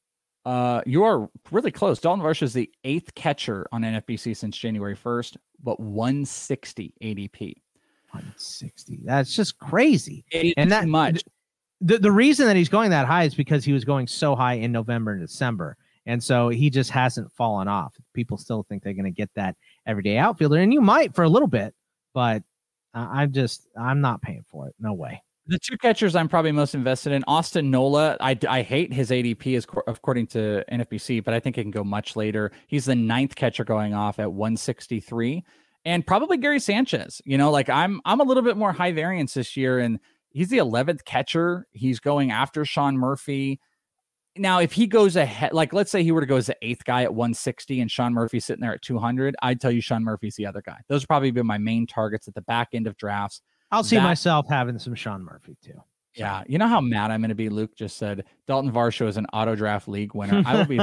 Uh, you are really close. Dalton Varsho is the eighth catcher on N F B C since January first, but one sixty A D P.
one sixty. That's just crazy.
It's
and that
much.
The, the reason that he's going that high is because he was going so high in November and December. And so he just hasn't fallen off. People still think they're going to get that everyday outfielder. And you might for a little bit, but uh, I'm just, I'm not paying for it. No way.
The two catchers I'm probably most invested in, Austin Nola. I, I hate his A D P as according to N F B C, but I think it can go much later. He's the ninth catcher going off at one sixty-three, and probably Gary Sanchez. You know, like I'm, I'm a little bit more high variance this year, and he's the eleventh catcher. He's going after Sean Murphy. Now, if he goes ahead, like let's say he were to go as the eighth guy at one sixty and Sean Murphy's sitting there at two hundred, I'd tell you Sean Murphy's the other guy. Those would probably be my main targets at the back end of drafts.
I'll see
that,
myself having some Sean Murphy too.
Yeah. You know how mad I'm going to be? Luke just said Dalton Varsho is an auto draft league winner. I will be.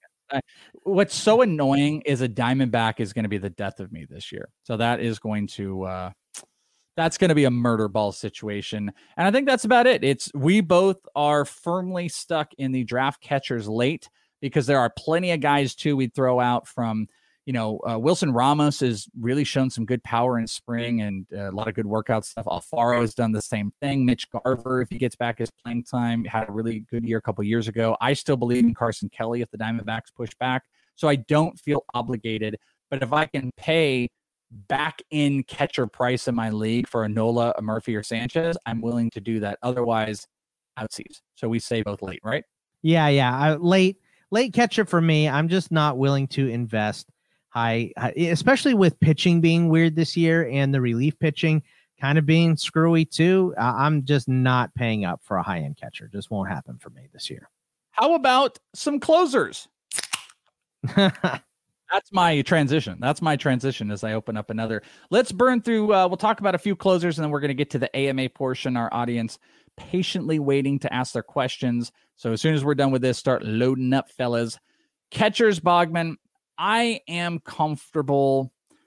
What's so annoying is a Diamondback is going to be the death of me this year. So that is going to, uh, that's going to be a murder ball situation. And I think that's about it. It's, we both are firmly stuck in the draft catchers late because there are plenty of guys too we'd throw out from, you know, uh, Wilson Ramos has really shown some good power in spring and uh, a lot of good workout stuff. Alfaro has done the same thing. Mitch Garver, if he gets back his playing time, had a really good year a couple years ago. I still believe in Carson Kelly if the Diamondbacks push back. So I don't feel obligated. But if I can pay back in catcher price in my league for a Nola, a Murphy, or Sanchez, I'm willing to do that. Otherwise, outsies. So we say both late, right?
Yeah, yeah. I, late, late catcher for me. I'm just not willing to invest. I, especially with pitching being weird this year and the relief pitching kind of being screwy too. Uh, I'm just not paying up for a high end catcher. Just won't happen for me this year.
How about some closers? That's my transition. That's my transition as I open up another. Let's burn through. Uh, we'll talk about a few closers and then we're going to get to the A M A portion. Our audience patiently waiting to ask their questions. So as soon as we're done with this, start loading up, fellas. Catchers, Bogman. I am comfortable.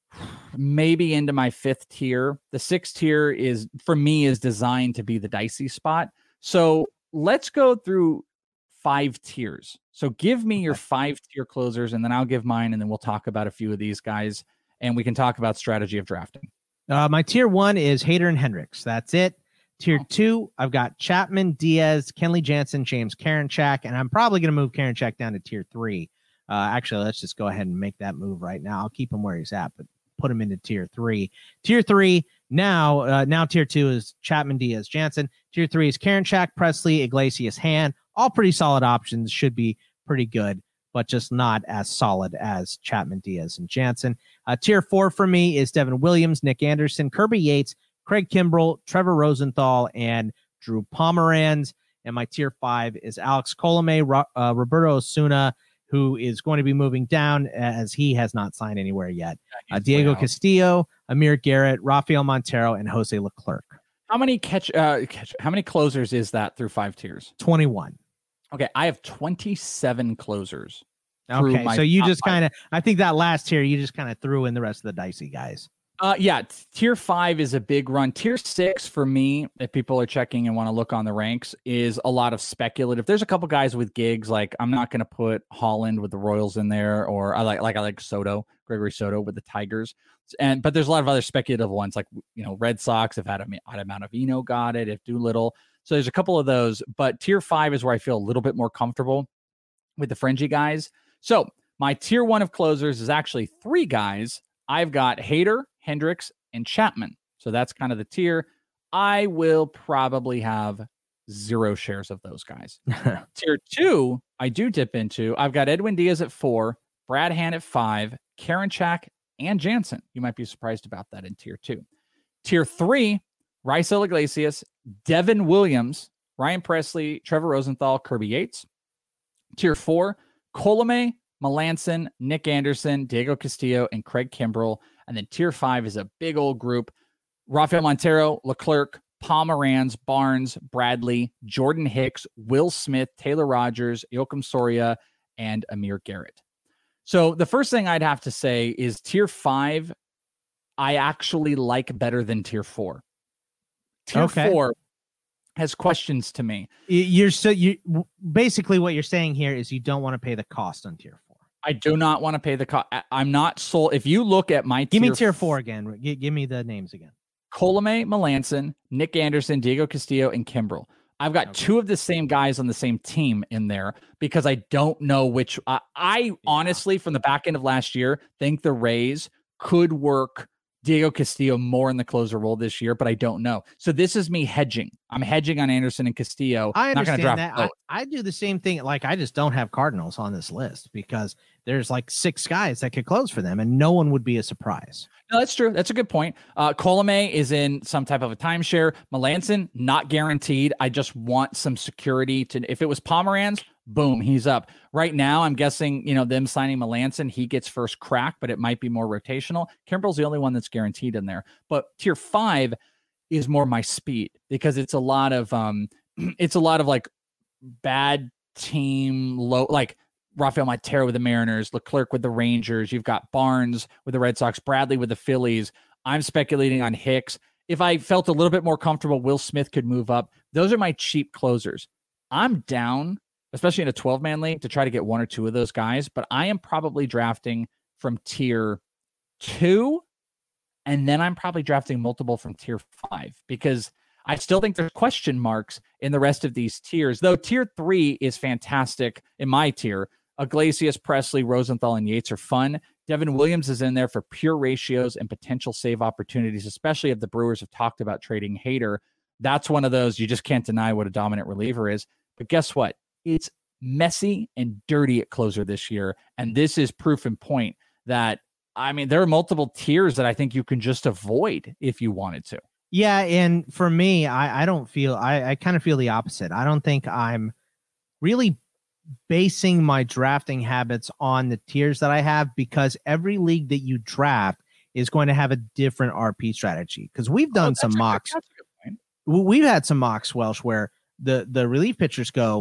maybe into my fifth tier. The sixth tier is, for me, is designed to be the dicey spot. So let's go through five tiers. So give me your five tier closers, and then I'll give mine, and then we'll talk about a few of these guys, and we can talk about strategy of drafting.
Uh, my tier one is Hader and Hendricks. That's it. Tier oh. two, I've got Chapman, Diaz, Kenley Jansen, James Karinchak, and I'm probably going to move Karinchak down to tier three. Uh, actually, let's just go ahead and make that move right now. I'll keep him where he's at, but put him into tier three. Tier three, now, uh, now tier two is Chapman, Diaz, Jansen. Tier three is Karinchak, Presley, Iglesias, Han. All pretty solid options, should be pretty good, but just not as solid as Chapman, Diaz, and Jansen. Uh, tier four for me is Devin Williams, Nick Anderson, Kirby Yates, Craig Kimbrell, Trevor Rosenthal, and Drew Pomeranz. And my tier five is Alex Colomé, Ro- uh, Roberto Osuna, who is going to be moving down as he has not signed anywhere yet. Uh, Diego Castillo, Amir Garrett, Rafael Montero, and Jose Leclerc.
How many catch, uh, catch? How many closers is that through five tiers?
twenty-one.
Okay, I have twenty-seven closers.
Okay, so you just kind of, I think that last tier, you just kind of threw in the rest of the dicey guys.
Uh, yeah, t- tier five is a big run. Tier six for me, if people are checking and want to look on the ranks, is a lot of speculative. There's a couple guys with gigs, like I'm not going to put Holland with the Royals in there, or I like like I like Soto, Gregory Soto with the Tigers, and but there's a lot of other speculative ones, like you know Red Sox, if Adam Ottavino got it, if Doolittle. So there's a couple of those, but tier five is where I feel a little bit more comfortable with the fringy guys. So my tier one of closers is actually three guys. I've got Hader, Hendricks, and Chapman. So that's kind of the tier. I will probably have zero shares of those guys. Tier two, I do dip into. I've got Edwin Diaz at four, Brad Hand at five, Karinchak, and Jansen. You might be surprised about that in tier two. Tier three, Raisel Iglesias, Devin Williams, Ryan Presley, Trevor Rosenthal, Kirby Yates. Tier four, Colomé, Melanson, Nick Anderson, Diego Castillo, and Craig Kimbrell. And then tier five is a big old group. Rafael Montero, Leclerc, Pomeranz, Barnes, Bradley, Jordan Hicks, Will Smith, Taylor Rogers, Joakim Soria, and Amir Garrett. So the first thing I'd have to say is tier five, I actually like better than tier four. Tier
okay.
four has questions to me.
You're so you basically what you're saying here is you don't want to pay the cost on tier four.
I do not want to pay the cost. I'm not sold. If you look at my
give
tier
me tier four again. G- give me the names again.
Colomé, Melanson, Nick Anderson, Diego Castillo, and Kimbrell. I've got okay. two of the same guys on the same team in there because I don't know which. Uh, I yeah. honestly, from the back end of last year, think the Rays could work Diego Castillo more in the closer role this year, but I don't know. So this is me hedging. I'm hedging on Anderson and Castillo.
I understand
not
that. I, I do the same thing. Like I just don't have Cardinals on this list because there's like six guys that could close for them, and no one would be a surprise.
No, that's true. That's a good point. Uh, Colomé is in some type of a timeshare. Melanson, not guaranteed. I just want some security to. If it was Pomeranz, boom, he's up. Right now, I'm guessing, you know, them signing Melanson, he gets first crack, but it might be more rotational. Kimbrell's the only one that's guaranteed in there. But tier five is more my speed because it's a lot of, um, it's a lot of like bad team low, like Rafael Montero with the Mariners, Leclerc with the Rangers. You've got Barnes with the Red Sox, Bradley with the Phillies. I'm speculating on Hicks. If I felt a little bit more comfortable, Will Smith could move up. Those are my cheap closers. I'm down, especially in a twelve-man league, to try to get one or two of those guys. But I am probably drafting from tier two, and then I'm probably drafting multiple from tier five because I still think there's question marks in the rest of these tiers, though tier three is fantastic in my tier. Iglesias, Presley, Rosenthal, and Yates are fun. Devin Williams is in there for pure ratios and potential save opportunities, especially if the Brewers have talked about trading Hader. That's one of those you just can't deny what a dominant reliever is. But guess what? It's messy and dirty at closer this year. And this is proof and point that, I mean, there are multiple tiers that I think you can just avoid if you wanted to.
Yeah. And for me, I, I don't feel, I, I kind of feel the opposite. I don't think I'm really basing my drafting habits on the tiers that I have because every league that you draft is going to have a different R P strategy. Because we've done oh, some mocks. We've had some mocks, Welsh, where the, the relief pitchers go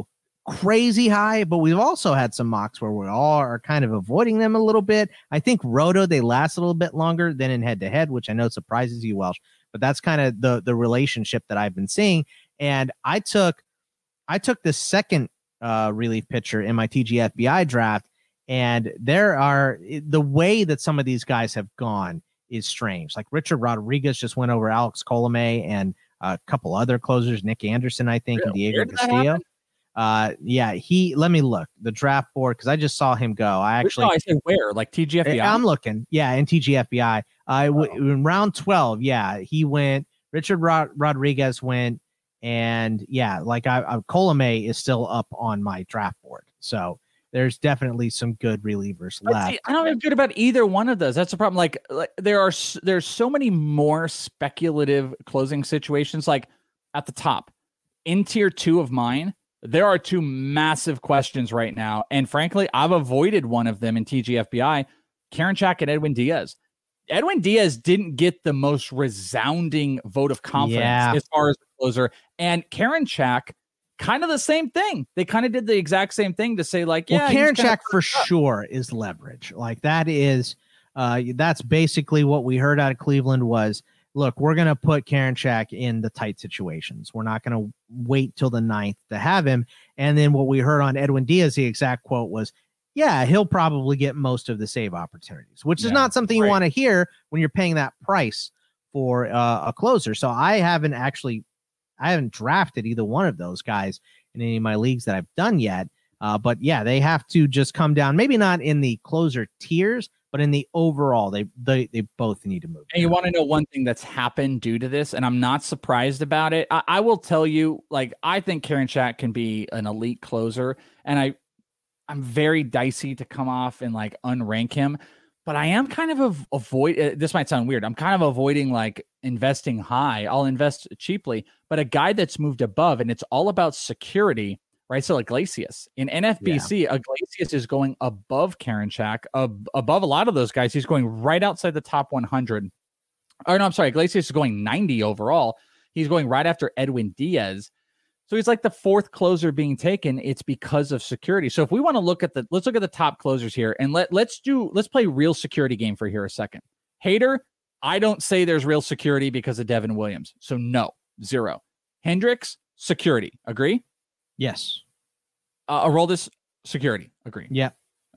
crazy high, but we've also had some mocks where we all are kind of avoiding them a little bit. I think Roto, they last a little bit longer than in head to head, which I know surprises you, Welsh, but that's kind of the, the relationship that I've been seeing. And I took, I took the second uh, relief pitcher in my T G F B I draft. And there are the way that some of these guys have gone is strange. Like Richard Rodriguez just went over Alex Colomé and a couple other closers, Nick Anderson, I think,
Really?
and Diego Castillo. Uh, yeah, he, let me look the draft board because I just saw him go. I actually,
no, I said where, like T G F B I.
I'm looking. Yeah, in T G F B I. I uh, w- in round twelve. Yeah, he went. Richard Rod- Rodriguez went, and yeah, like I, I Colomé is still up on my draft board. So there's definitely some good relievers
But
left.
see, I don't feel good about either one of those. That's the problem. Like, like there are s- there's so many more speculative closing situations. Like at the top, in tier two of mine, there are two massive questions right now. And frankly, I've avoided one of them in T G F B I, Karinchak and Edwin Diaz. Edwin Diaz didn't get the most resounding vote of confidence
Yeah.
as far as the closer. And Karinchak, kind of the same thing. They kind of did the exact same thing to say, like, yeah,
Well,
he's gonna
Karinchak for
fuck up.
sure is leverage. Like that is, uh, that's basically what we heard out of Cleveland was, look, we're going to put Karinchak in the tight situations. We're not going to wait till the ninth to have him. And then what we heard on Edwin Diaz, the exact quote was, yeah, he'll probably get most of the save opportunities, which is
Yeah,
not something you
right.
want to hear when you're paying that price for uh, a closer. So I haven't actually, I haven't drafted either one of those guys in any of my leagues that I've done yet. Uh, but yeah, they have to just come down, maybe not in the closer tiers, but in the overall, they they, they both need to move.
And you
down.
want to know one thing that's happened due to this, and I'm not surprised about it. I, I will tell you, like, I think Karinchak can be an elite closer, and I, I'm very dicey to come off and like unrank him, but I am kind of av- avoid. Uh, this might sound weird. I'm kind of avoiding like investing high. I'll invest cheaply, but a guy that's moved above, and it's all about security. Right, so Iglesias in N F B C, Iglesias is going above Karinchak, ab- above a lot of those guys. He's going right outside the top one hundred. Or no, I'm sorry, Iglesias is going ninety overall. He's going right after Edwin Diaz. So he's like the fourth closer being taken. It's because of security. So if we want to look at the, let's look at the top closers here, and let let's do let's play real security game for here a second. Hader, I don't say there's real security because of Devin Williams. So no, zero. Hendricks, security. Agree?
Yes.
Uh, Aroldis, security. Agree.
Yep.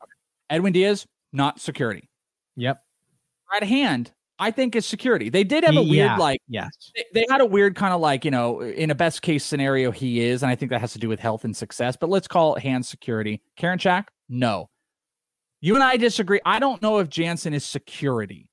Edwin Diaz, not security.
Yep.
Right hand, I think is security. They did have a weird,
Yeah.
like,
Yes.
they, they had a weird kind of like, you know, in a best case scenario, he is. And I think that has to do with health and success. But let's call it hand security. Karinchak, no. You and I disagree. I don't know if Jansen is security.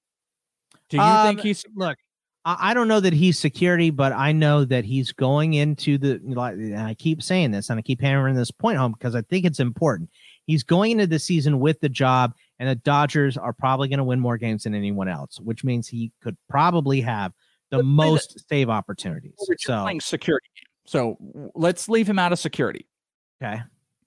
Do you
Um,
think he's.
Look, I I don't know that he's security, but I know that he's going into the, like, and I keep saying this and I keep hammering this point home because I think it's important. He's going into the season with the job, and the Dodgers are probably going to win more games than anyone else, which means he could probably have the
Let's play
most
the-
save opportunities.
We're just
So,
playing security game. So w- let's leave him out of security.
okay.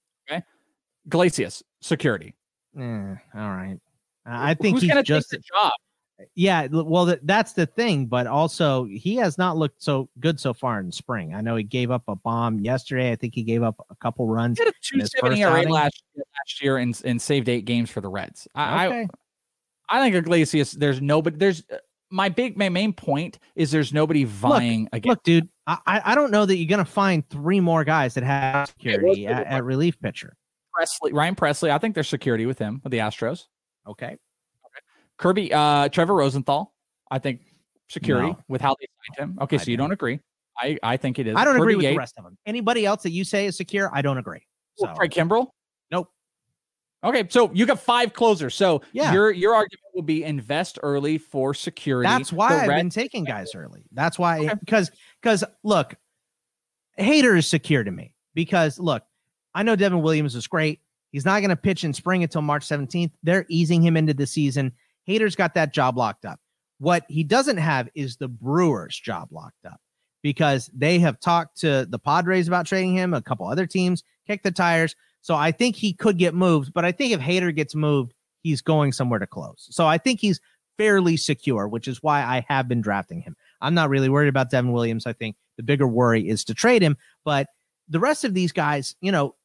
Iglesias, security.
Eh, all right. I think
Who's
he's
gonna
just
take the job?
Yeah, l- well, th- that's the thing, but also he has not looked so good so far in spring. I know he gave up a bomb yesterday. I think he gave up a couple runs.
He had a
in
two
his
seventy
first
E R A
outing.
last year, last year and, and saved eight games for the Reds. I,
Okay.
I I think Iglesias. There's nobody. There's uh, my big my main point is there's nobody vying against.
Look, dude, I I I don't know that you're gonna find three more guys that have security
let's
at, at relief pitcher.
Presley, Ryan Presley. I think there's security with him with the Astros.
Okay.
Kirby, uh, Trevor Rosenthal. I think security
No.
with how they signed him. Okay,
I
so you
don't.
don't agree. I I think it is.
I don't agree
Kirby
with the
Yates,
rest of them. Anybody else that you say is secure, I don't agree. So
Craig Kimbrell.
nope.
Okay, so you got five closers. So
Yeah.
your your argument will be invest early for security.
That's why
The
I've
Reds-
been taking guys early. That's why
Okay.
because because look, Hader is secure to me because look, I know Devin Williams is great. He's not going to pitch in spring until March seventeenth. They're easing him into the season. Hader's got that job locked up. What he doesn't have is the Brewers job locked up because they have talked to the Padres about trading him, a couple other teams, kicked the tires. So I think he could get moved, but I think if Hader gets moved, he's going somewhere to close. So I think he's fairly secure, which is why I have been drafting him. I'm not really worried about Devin Williams. I think the bigger worry is to trade him, but the rest of these guys, you know,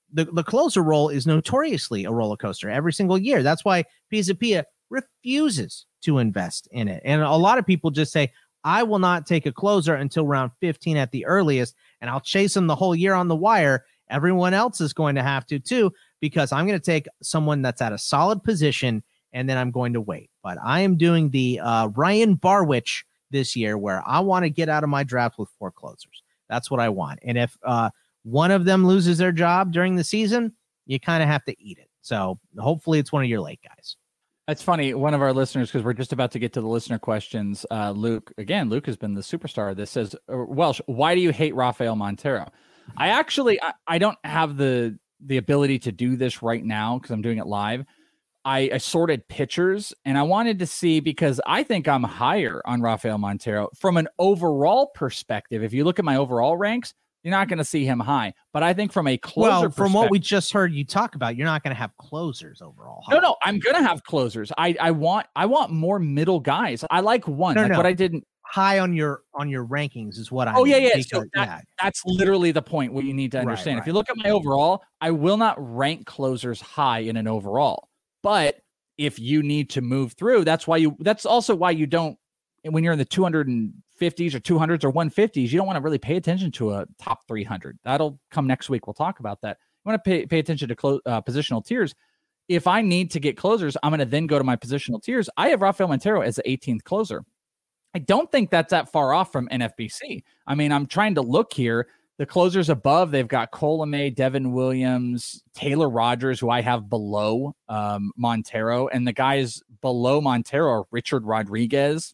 the, the closer role is notoriously a roller coaster every single year. That's why Pisa Pia refuses to invest in it. And a lot of people just say, I will not take a closer until round fifteen at the earliest, and I'll chase them the whole year on the wire. Everyone else is going to have to too, because I'm going to take someone that's at a solid position, and then I'm going to wait. But I am doing the uh, Ryan Barwich this year, where I want to get out of my draft with four closers. That's what I want. And if uh, one of them loses their job during the season, you kind of have to eat it. So hopefully it's one of your late guys.
That's funny. One of our listeners, because we're just about to get to the listener questions. Uh, Luke, again, Luke has been the superstar. This says, Welsh, why do you hate Rafael Montero? I actually, I, I don't have the the ability to do this right now because I'm doing it live. I, I sorted pitchers, and I wanted to see, because I think I'm higher on Rafael Montero from an overall perspective. If you look at my overall ranks, you're not going to see him high. But I think from a closer
well, from what we just heard you talk about, you're not going to have closers overall. High.
No, no, I'm going to have closers. I, I want I want more middle guys. I like one.
No,
like
no.
what I didn't.
High on your on your rankings is what I
Oh,
mean,
yeah, yeah.
because,
So that,
yeah.
that's literally the point what you need to understand.
Right,
If you
right.
look at my overall, I will not rank closers high in an overall. But if you need to move through, that's why you that's also why you don't, when you're in the two fifties or two hundreds or one fifties, you don't want to really pay attention to a top three hundred. That'll come next week. We'll talk about that. You want to pay, pay attention to clo- uh, positional tiers. If I need to get closers, I'm going to then go to my positional tiers. I have Rafael Montero as the eighteenth closer. I don't think that's that far off from N F B C. I mean, I'm trying to look here. The closers above, they've got Colomé, Devin Williams, Taylor Rogers, who I have below um, Montero. And the guys below Montero are Richard Rodriguez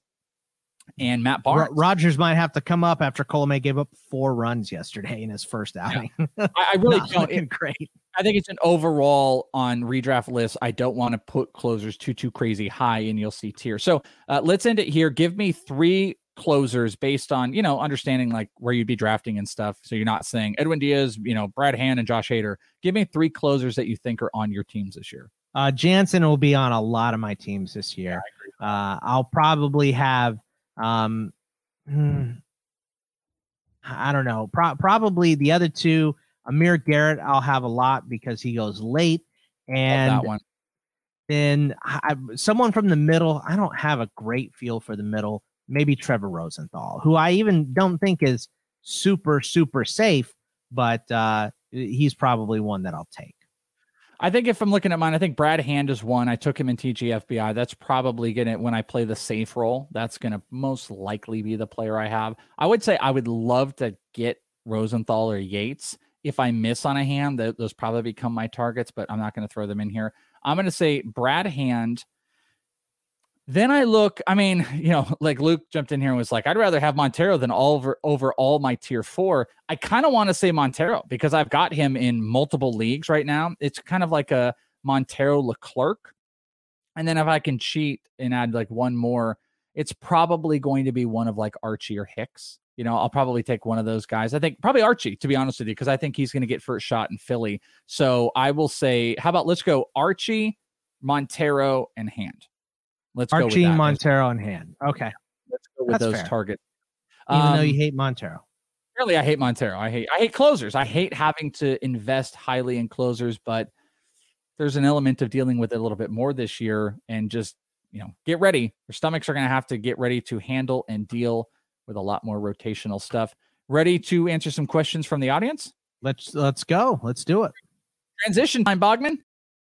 and Matt Barnes.
Ro- Rogers might have to come up after Colomé gave up four runs yesterday in his first outing.
Yeah. I, I really
Not
don't.
looking
It,
great.
I think it's an overall on redraft lists. I don't want to put closers too, too crazy high, and you'll see tier. So uh, let's end it here. Give me three closers based on, you know, understanding like where you'd be drafting and stuff. So you're not saying Edwin Diaz, you know, Brad Hand and Josh Hader. Give me three closers that you think are on your teams this year.
Uh, Jansen will be on a lot of my teams this year. Uh, I'll probably have, um, hmm, I don't know, pro- probably the other two. Amir Garrett, I'll have a lot because he goes late. And
Love that one.
then I, someone from the middle, I don't have a great feel for the middle. Maybe Trevor Rosenthal, who I even don't think is super, super safe, but uh, he's probably one that I'll take.
I think if I'm looking at mine, I think Brad Hand is one. I took him in T G F B I. That's probably going to, when I play the safe role, that's going to most likely be the player I have. I would say I would love to get Rosenthal or Yates. If I miss on a hand, th- those probably become my targets, but I'm not going to throw them in here. I'm going to say Brad Hand. Then I look, I mean, you know, like Luke jumped in here and was like, I'd rather have Montero than all over, over all my tier four. I kind of want to say Montero because I've got him in multiple leagues right now. It's kind of like a Montero Leclerc. And then if I can cheat and add like one more, it's probably going to be one of like Archie or Hicks. You know, I'll probably take one of those guys. I think probably Archie, to be honest with you, because I think he's going to get first shot in Philly. So I will say, how about let's go Archie, Montero, and Hand. Let's
Archie,
go with that.
Montero, and Hand. Okay.
Let's go with
That's
those
fair.
targets.
Even
Um,
though you hate Montero.
Really, I hate Montero. I hate I hate closers. I hate having to invest highly in closers, but there's an element of dealing with it a little bit more this year. And just, you know, get ready. Your stomachs are going to have to get ready to handle and deal with a lot more rotational stuff. Ready to answer some questions from the audience?
Let's let's go. Let's do it.
Transition time, Bogman.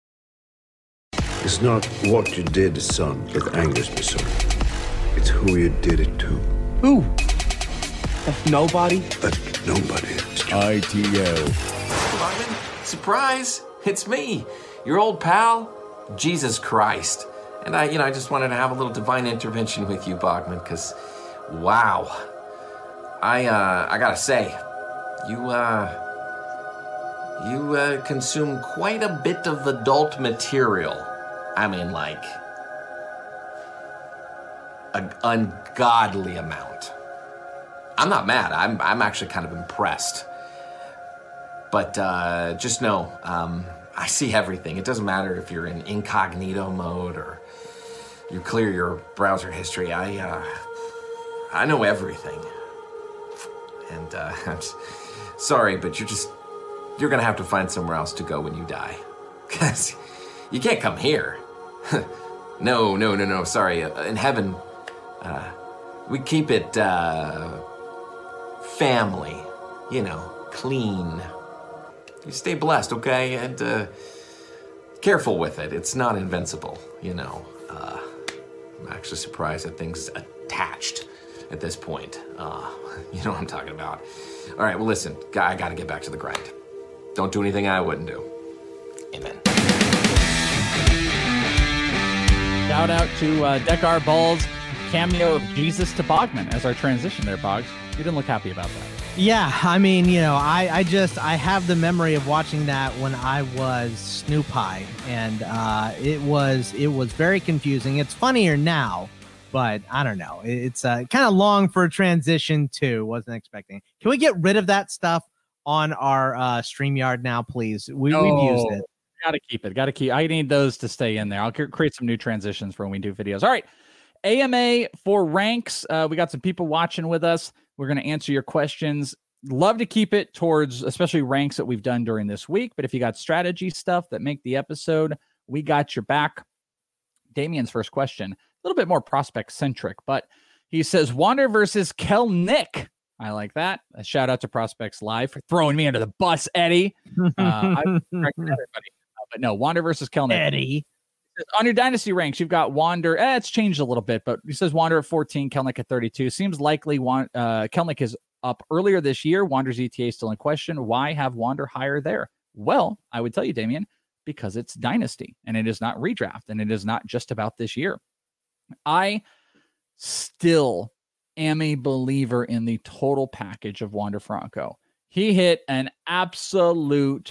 It's not what you did, son, that angers me, son. It's who you did it to.
Who? Nobody?
That nobody.
I T L.
Bogman, surprise! It's me, your old pal, Jesus Christ. And I, you know, I just wanted to have a little divine intervention with you, Bogman, because, wow, I, uh, I gotta say, you, uh, you uh, consume quite a bit of adult material. I mean, like, an ungodly amount. I'm not mad. I'm, I'm actually kind of impressed. But uh, just know, um, I see everything. It doesn't matter if you're in incognito mode or you clear your browser history. I, uh, I know everything. And uh, I'm s- sorry, but you're just you're going to have to find somewhere else to go when you die. Because you can't come here. no, no, no, no, sorry. Uh, in heaven, uh, we keep it uh, family, you know, clean. You stay blessed, okay? And uh, careful with it. It's not invincible, you know. Uh, I'm actually surprised that things attached at this point. Uh, you know what I'm talking about. All right, well, listen, I got to get back to the grind. Don't do anything I wouldn't do. Amen.
Shout out to uh, Dekar Ball's cameo of Jesus to Bogman as our transition there, Boggs. You didn't look happy about that.
Yeah, I mean, you know, I, I just, I have the memory of watching that when I was Snoop High, and uh, it was, it was very confusing. It's funnier now, but I don't know. It's uh, kind of long for a transition too. Wasn't expecting. Can we get rid of that stuff on our uh, StreamYard now, please? We,
no,
we've used it.
Got to keep it. Got to keep. I need those to stay in there. I'll create some new transitions for when we do videos. All right. A M A for ranks. Uh, we got some people watching with us. We're going to answer your questions. Love to keep it towards especially ranks that we've done during this week. But if you got strategy stuff that make the episode, we got your back. Damien's first question, a little bit more prospect centric, but he says Wander versus Kelnick. I like that. A shout out to Prospects Live for throwing me under the bus, Eddie. Uh, I correct everybody. Uh, but no, Wander versus Kelnick.
Eddie.
On your dynasty ranks, you've got Wander. Eh, it's changed a little bit, but he says Wander at fourteen, Kelnick at thirty-two. Seems likely Wan- uh, Kelnick is up earlier this year. Wander's E T A still in question. Why have Wander higher there? Well, I would tell you, Damien, because it's dynasty and it is not redraft and it is not just about this year. I still am a believer in the total package of Wander Franco. He hit an absolute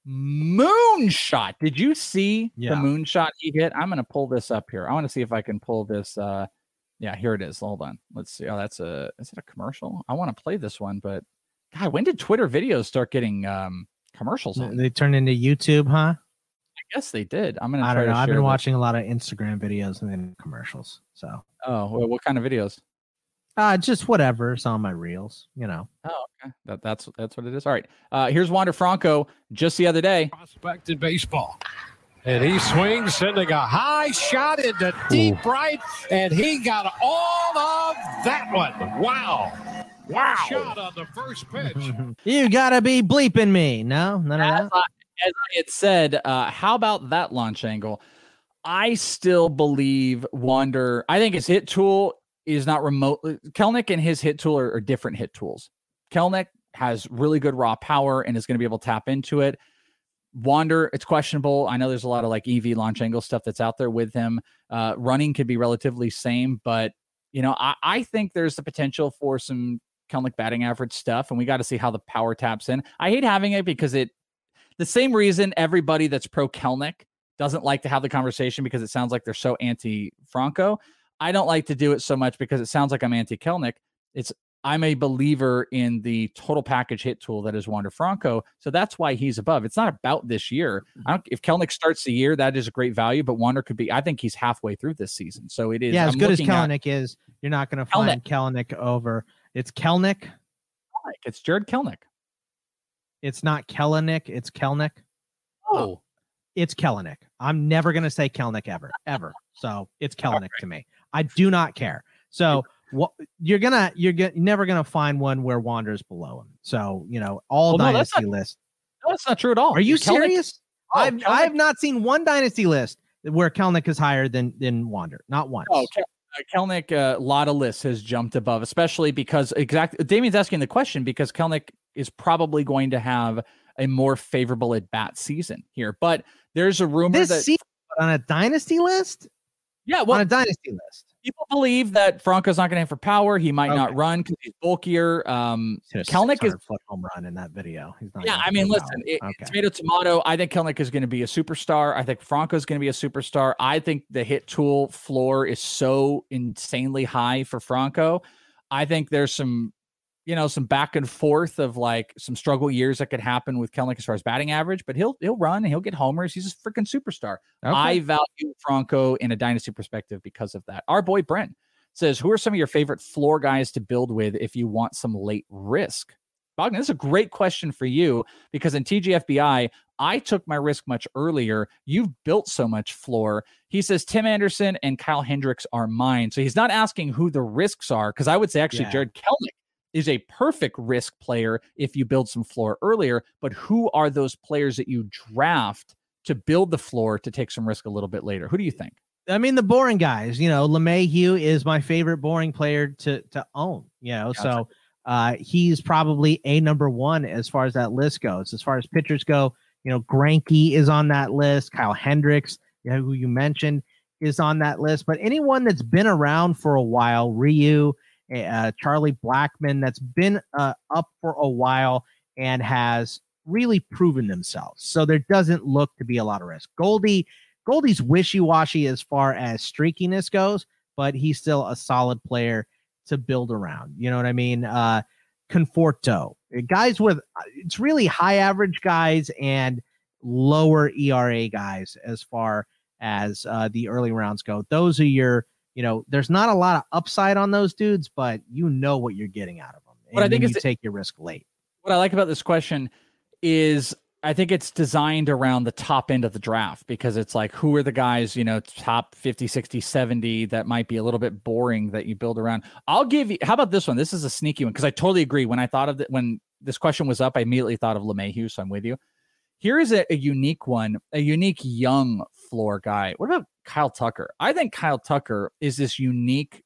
moonshot. Did you see
yeah.
the moonshot he hit? I'm going to pull this up here. I want to see if I can pull this. Uh, yeah, here it is. Hold on. Let's see. Oh, that's a, is it a commercial? I want to play this one, but God, when did Twitter videos start getting um, commercials on?
They turned into YouTube, huh?
I guess they did. I'm going to
I
try
don't know.
to
I've been
share
watching a lot of Instagram videos and then commercials. So,
oh, well, what kind of videos?
Uh, just whatever's on my reels, you know.
Oh, okay. That, that's that's what it is. All right. Uh, here's Wander Franco just the other day.
Prospect in baseball. And he swings, sending a high shot into deep
Ooh.
right, and he got all of that one. Wow. Wow. Shot on the first pitch.
You gotta be bleeping me. No, none of
As
that.
I, as I had said, uh, how about that launch angle? I still believe Wander. I think his hit tool is not remote. Kelnick and his hit tool are, are different hit tools. Kelnick has really good raw power and is going to be able to tap into it. Wander, it's questionable. I know there's a lot of like E V launch angle stuff that's out there with him. Uh, running could be relatively same, but you know, I, I think there's the potential for some Kelnick batting average stuff, and we got to see how the power taps in. I hate having it because it, the same reason everybody that's pro Kelnick doesn't like to have the conversation because it sounds like they're so anti Franco. I don't like to do it so much because it sounds like I'm anti Kelnick. It's I'm a believer in the total package hit tool that is Wander Franco. So that's why he's above. It's not about this year. I don't, if Kelnick starts the year, that is a great value, but Wander could be, I think he's halfway through this season. So it is.
Yeah, as
I'm
good as
looking at-
Kelnick is, you're not going to find Kelnick over. It's Kelnick.
It's Jared Kelnick.
It's not Kelnick. It's Kelnick.
Oh,
it's Kelnick. I'm never going to say Kelnick ever, ever. So it's Kelnick okay. to me. I do not care. So what you're gonna, you're gonna, you're never gonna find one where Wander's below him. So you know, all well, dynasty
no,
list.
No, that's not true at all.
Are you
Kelnick,
serious?
oh,
I've
Kelnick,
I've not seen one dynasty list where Kelnick is higher than than Wander. Not once.
Oh, Kel- Kelnick, a uh, lot of lists has jumped above, especially because exactly Damien's asking the question because Kelnick is probably going to have a more favorable at bat season here. But there's a rumor
this
that
season, on a dynasty list.
Yeah, well,
on a dynasty list.
People believe that Franco's not going to have for power. He might okay. not run because he's bulkier. Um, Kelnick is
foot home run in that video. He's not
yeah, I mean, listen, it, okay. tomato, tomato. I think Kelnick is going to be a superstar. I think Franco's going to be a superstar. I think the hit tool floor is so insanely high for Franco. I think there's some, you know, some back and forth of like some struggle years that could happen with Kelnick as far as batting average, but he'll he'll run and he'll get homers. He's a freaking superstar. Okay. I value Franco in a dynasty perspective because of that. Our boy Brent says, who are some of your favorite floor guys to build with if you want some late risk? Bogdan, this is a great question for you because in T G F B I, I took my risk much earlier. You've built so much floor. He says Tim Anderson and Kyle Hendricks are mine. So he's not asking who the risks are, because I would say actually yeah. Jared Kelnick is a perfect risk player if you build some floor earlier. But who are those players that you draft to build the floor to take some risk a little bit later? Who do you think?
I mean, the boring guys, you know, LeMahieu is my favorite boring player to to own, you know, gotcha. so uh, he's probably a number one as far as that list goes. As far as pitchers go, you know, Greinke is on that list. Kyle Hendricks, you know, who you mentioned, is on that list. But anyone that's been around for a while, Ryu, uh, Charlie Blackmon, that's been uh, up for a while and has really proven themselves. So there doesn't look to be a lot of risk. Goldie, Goldie's wishy-washy as far as streakiness goes, but he's still a solid player to build around. You know what I mean? Uh, Conforto, guys with, it's really high average guys and lower E R A guys as far as uh, the early rounds go. Those are your, you know, there's not a lot of upside on those dudes, but you know what you're getting out of them. And
what I think
you
is
take your risk late.
What I like about this question is I think it's designed around the top end of the draft, because it's like, who are the guys, you know, top fifty, sixty, seventy that might be a little bit boring that you build around. I'll give you, how about this one? This is a sneaky one, because I totally agree. When I thought of it, when this question was up, I immediately thought of LeMahieu, so I'm with you. Here is a, a unique one, a unique young floor guy. What about Kyle Tucker? I think Kyle Tucker is this unique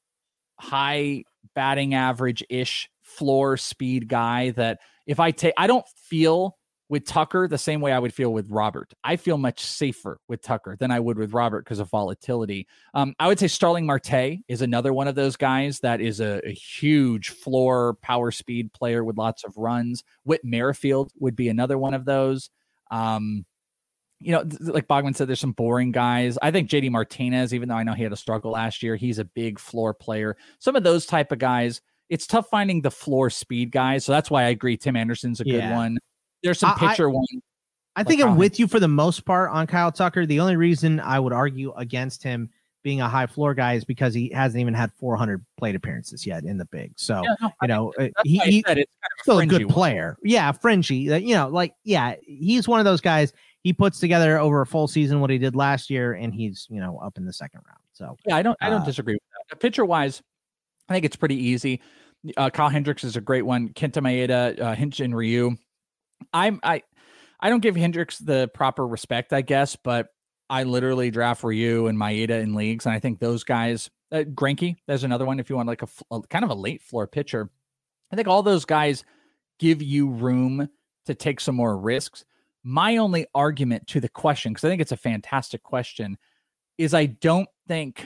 high batting average-ish floor speed guy that if I take, I don't feel with Tucker the same way I would feel with Robert. I feel much safer with Tucker than I would with Robert because of volatility. Um, I would say Starling Marte is another one of those guys that is a, a huge floor power speed player with lots of runs. Whit Merrifield would be another one of those. Um, you know, th- like Bogman said, there's some boring guys. I think J D Martinez, even though I know he had a struggle last year, he's a big floor player. Some of those type of guys, it's tough finding the floor speed guys. So that's why I agree Tim Anderson's a
yeah.
good one. There's some pitcher
I,
one.
I think like I'm with you for the most part on Kyle Tucker. The only reason I would argue against him being a high floor guy is because he hasn't even had four hundred plate appearances yet in the big. So, yeah, no, you know, he, he, he's kind of still a good one. player. Yeah, fringy. You know, like, yeah, he's one of those guys. He puts together over a full season what he did last year, and he's, you know, up in the second round. So,
yeah, I don't, I don't
uh,
disagree with that. Pitcher wise, I think it's pretty easy. Uh, Kyle Hendricks is a great one. Kenta Maeda, uh, Hinchin Ryu. I'm, I, I don't give Hendricks the proper respect, I guess, but I literally draft Ryu and Maeda in leagues, and I think those guys, uh, Greinke, there's another one if you want like a, a kind of a late floor pitcher. I think all those guys give you room to take some more risks. My only argument to the question, because I think it's a fantastic question, is I don't think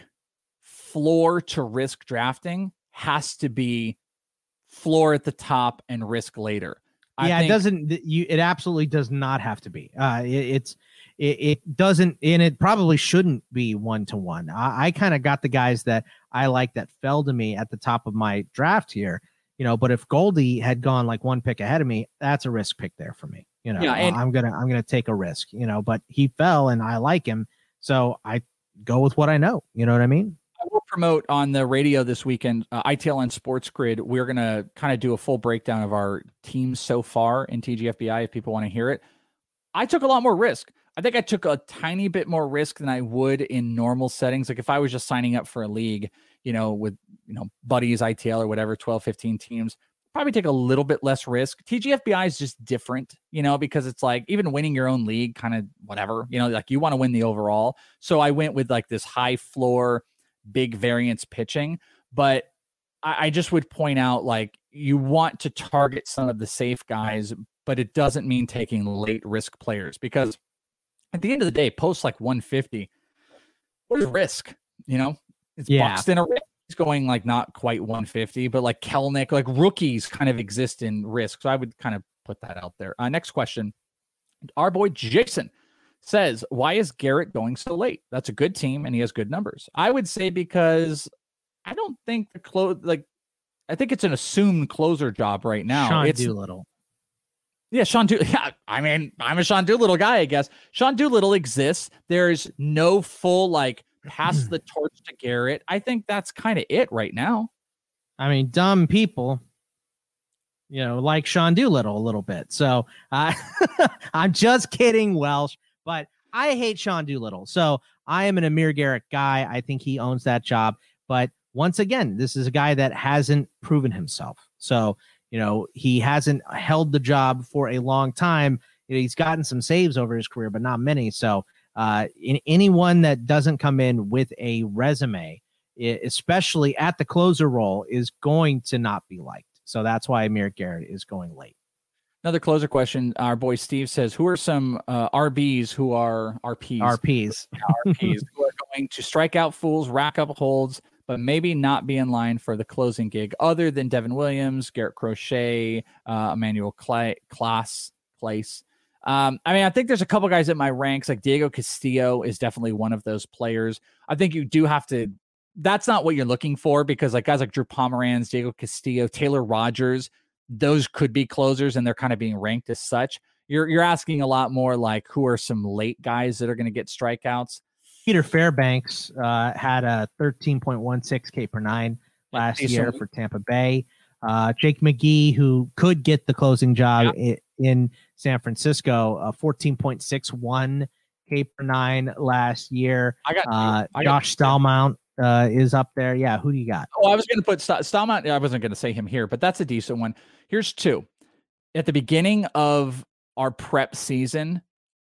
floor to risk drafting has to be floor at the top and risk later. I
yeah,
think,
it doesn't. You it absolutely does not have to be. Uh, it, it's it, it doesn't, and it probably shouldn't be one to one. I, I kind of got the guys that I like that fell to me at the top of my draft here. You know, but if Goldie had gone like one pick ahead of me, that's a risk pick there for me. You know,
yeah, and,
I'm gonna I'm gonna take a risk. You know, but he fell, and I like him, so I go with what I know. You know what I mean?
I will promote on the radio this weekend, uh, I T L N Sports Grid. We're going to kind of do a full breakdown of our teams so far in T G F B I if people want to hear it. I took a lot more risk. I think I took a tiny bit more risk than I would in normal settings. Like if I was just signing up for a league, you know, with, you know, buddies, I T L or whatever, twelve, fifteen teams, probably take a little bit less risk. T G F B I is just different, you know, because it's like even winning your own league, kind of whatever, you know, like you want to win the overall. So I went with like this high floor, big variance pitching, but I, I just would point out like you want to target some of the safe guys, but it doesn't mean taking late risk players, because at the end of the day, post like one fifty, what is risk? You know, it's
yeah.
Buxton. He's going like not quite one fifty, but like Kelnick, like rookies kind of exist in risk. So I would kind of put that out there. Uh, next question. Our boy Jason says, why is Garrett going so late? That's a good team and he has good numbers. I would say because I don't think the close, like, I think it's an assumed closer job right now.
Sean
it's,
Doolittle.
Yeah, Sean Doolittle. Yeah, I mean, I'm a Sean Doolittle guy, I guess. Sean Doolittle exists. There's no full, like, pass the torch to Garrett. I think that's kind of it right now.
I mean, dumb people. you know, like Sean Doolittle a little bit. So uh, I'm just kidding, Welsh, but I hate Sean Doolittle. So I am an Amir Garrett guy. I think he owns that job. But once again, this is a guy that hasn't proven himself. So, you know, he hasn't held the job for a long time. He's gotten some saves over his career, but not many. So uh, in anyone that doesn't come in with a resume, especially at the closer role, is going to not be liked. So that's why Amir Garrett is going late.
Another closer question. Our boy Steve says, who are some uh, R Bs who are R Ps?
R Ps.
R Ps who are going to strike out fools, rack up holds, but maybe not be in line for the closing gig other than Devin Williams, Garrett Crochet, uh, Emmanuel Clay, Class, Clace. Um, I mean, I think there's a couple guys in my ranks, like Diego Castillo is definitely one of those players. I think you do have to, that's not what you're looking for, because like guys like Drew Pomeranz, Diego Castillo, Taylor Rogers, those could be closers and they're kind of being ranked as such. You're you're asking a lot more like who are some late guys that are going to get strikeouts.
Peter Fairbanks uh, had a thirteen point one six K per nine last
Decent.
year for Tampa Bay. Uh, Jake McGee, who could get the closing job
Yeah.
in, in San Francisco, uh, fourteen point six one K per nine last year.
I got
uh,
I got
Josh Stallmount uh, is up there. Yeah, who do you got?
Oh, I was going to put St- Stallmount. I wasn't going to say him here, but that's a decent one. Here's two. At the beginning of our prep season,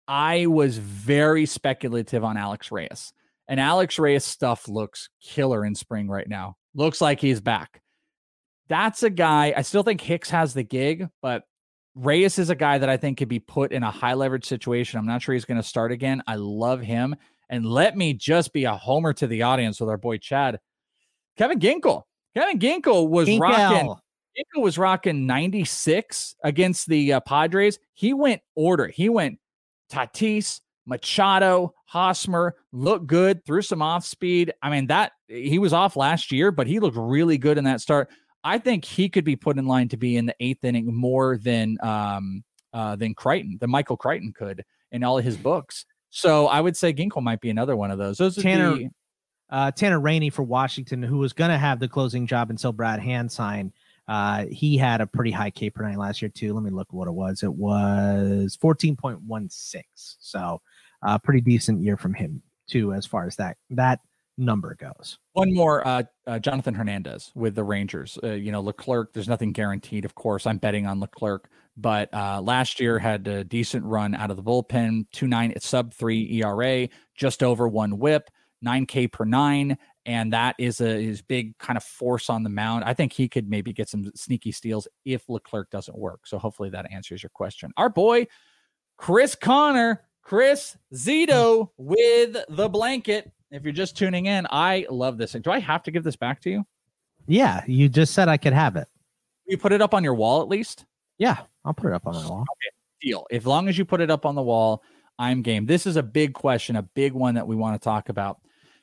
I was very speculative on Alex Reyes. And Alex Reyes stuff looks killer in spring right now. Looks like he's back. That's a guy, I still think Hicks has the gig, but Reyes is a guy that I think could be put in a high leverage situation. I'm not sure he's going to start again. I love him. And let me just be a homer to the audience with our boy Chad. Kevin Ginkel. Kevin Ginkel was
Ginkel.
rocking. Ginkel was rocking ninety-six against the uh, Padres. He went order. He went Tatis, Machado, Hosmer, looked good, threw some off speed. I mean, that he was off last year, but he looked really good in that start. I think he could be put in line to be in the eighth inning more than um, uh, than Crichton, than Michael Crichton could in all of his books. So I would say Ginkel might be another one of those. Those are
Tanner,
the
uh, Tanner Rainey for Washington, who was going to have the closing job until Brad Hand signed. Uh, he had a pretty high K per nine last year too. Let me look what it was. It was fourteen point one six. So a uh, pretty decent year from him too, as far as that, that number goes.
One more, uh, uh, Jonathan Hernandez with the Rangers. Uh, you know, Leclerc, there's nothing guaranteed. Of course, I'm betting on Leclerc, but uh, last year had a decent run out of the bullpen, two nine sub three E R A, just over one whip, nine K per nine. And that is a his big kind of force on the mound. I think he could maybe get some sneaky steals if Leclerc doesn't work. So hopefully that answers your question. Our boy, Chris Connor, Chris Zito with the blanket. If you're just tuning in, I love this. Do I have to give this back to you?
Yeah, you just said I could have it.
You put it up on your wall at least?
Yeah, I'll put it up on my wall.
Okay, deal. As long as you put it up on the wall, I'm game. This is a big question, a big one that we want to talk about.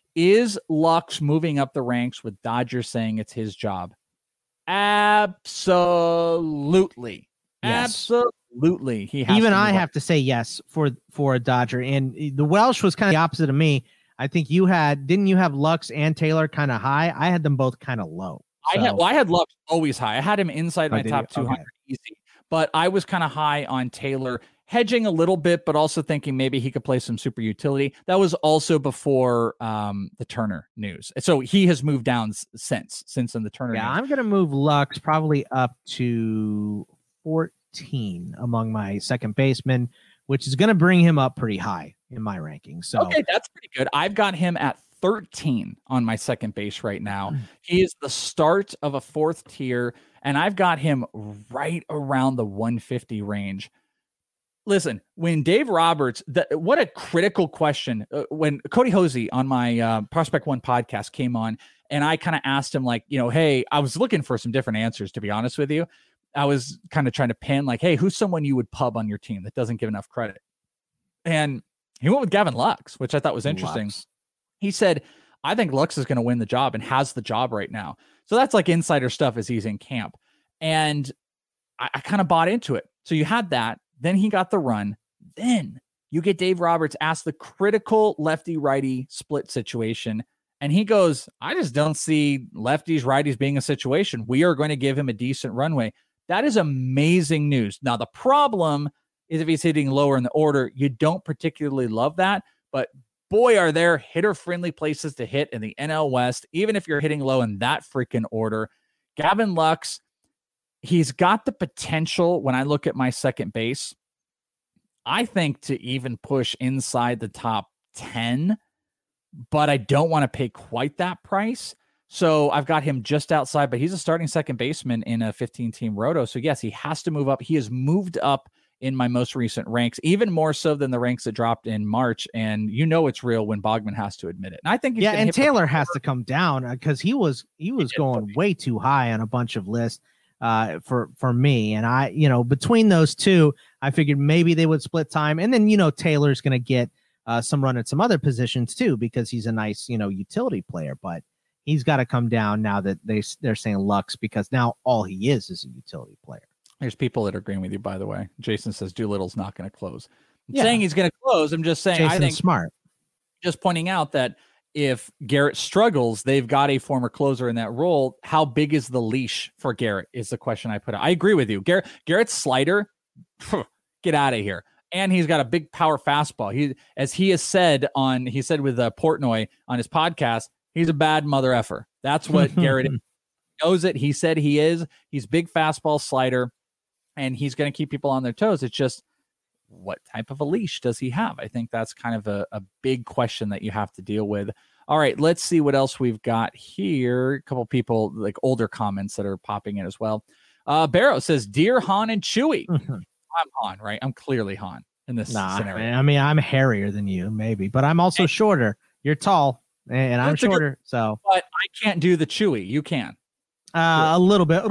Is Lux moving up the ranks with Dodgers saying it's his job? Absolutely.
Yes.
Absolutely. He has
Even
to
I
move
have
up.
to say yes for for a Dodger. And the Welsh was kind of the opposite of me. I think you had, didn't you have Lux and Taylor kind of high? I had them both kind of low.
I had, well, I had Lux always high. I had him inside
Oh,
my
did
top
you?
two hundred
Okay.
easy, but I was kind of high on Taylor, hedging a little bit, but also thinking maybe he could play some super utility. That was also before um, the Turner news. So he has moved down s- since, since in the Turner
Yeah,
news.
I'm going to move Lux probably up to fourteen among my second basemen, which is going to bring him up pretty high in my ranking. So
Okay, that's pretty good. I've got him at thirteen on my second base right now. He is the start of a fourth tier, and I've got him right around the one fifty range. Listen, when Dave Roberts, the, what a critical question. Uh, when Cody Hosey on my uh, Prospect One podcast came on, and I kind of asked him, like, you know, hey, I was looking for some different answers, to be honest with you. I was kind of trying to pin, like, hey, who's someone you would pub on your team that doesn't give enough credit? And he went with Gavin Lux, which I thought was interesting.
Lux.
He said, I think Lux is going to win the job and has the job right now. So that's like insider stuff as he's in camp. And I, I kind of bought into it. So you had that. Then he got the run. Then you get Dave Roberts asked the critical lefty-righty split situation. And he goes, I just don't see lefties, righties being a situation. We are going to give him a decent runway. That is amazing news. Now, the problem is if he's hitting lower in the order, you don't particularly love that. But boy, are there hitter-friendly places to hit in the N L West, even if you're hitting low in that freaking order. Gavin Lux, he's got the potential, when I look at my second base, I think to even push inside the top ten, but I don't want to pay quite that price. So I've got him just outside, but he's a starting second baseman in a fifteen-team roto. So yes, he has to move up. He has moved up in my most recent ranks, even more so than the ranks that dropped in March. And you know it's real when Bogman has to admit it. And I think he's
yeah, and Taylor
the-
has to come down because he was he was he going way too high on a bunch of lists uh, for for me. And I, you know, between those two, I figured maybe they would split time. And then you know Taylor's going to get uh, some run at some other positions too because he's a nice you know utility player. But he's got to come down now that they they're saying Lux because now all he is is a utility player.
There's people that are agreeing with you, by the way. Jason says Doolittle's not going to close. I'm
yeah.
saying he's going to close. I'm just saying
Jason's
I think
smart.
Just pointing out that if Garrett struggles, they've got a former closer in that role. How big is the leash for Garrett is the question I put out. I agree with you. Garrett Garrett's slider, phew, get out of here. And he's got a big power fastball. He, as he has said on, he said with uh, Portnoy on his podcast, he's a bad mother effer. That's what Garrett is. He knows it. He said he is. He's big fastball slider. And he's going to keep people on their toes. It's just, what type of a leash does he have? I think that's kind of a, a big question that you have to deal with. All right, let's see what else we've got here. A couple people, like older comments that are popping in as well. Uh, Barrow says, Dear Han and Chewy.
Mm-hmm.
I'm Han, right? I'm clearly Han in this
nah,
scenario.
I mean, I'm hairier than you, maybe, but I'm also hey. shorter. You're tall, and I'm shorter, good, so.
But I can't do the Chewy. You can.
Uh, a little bit.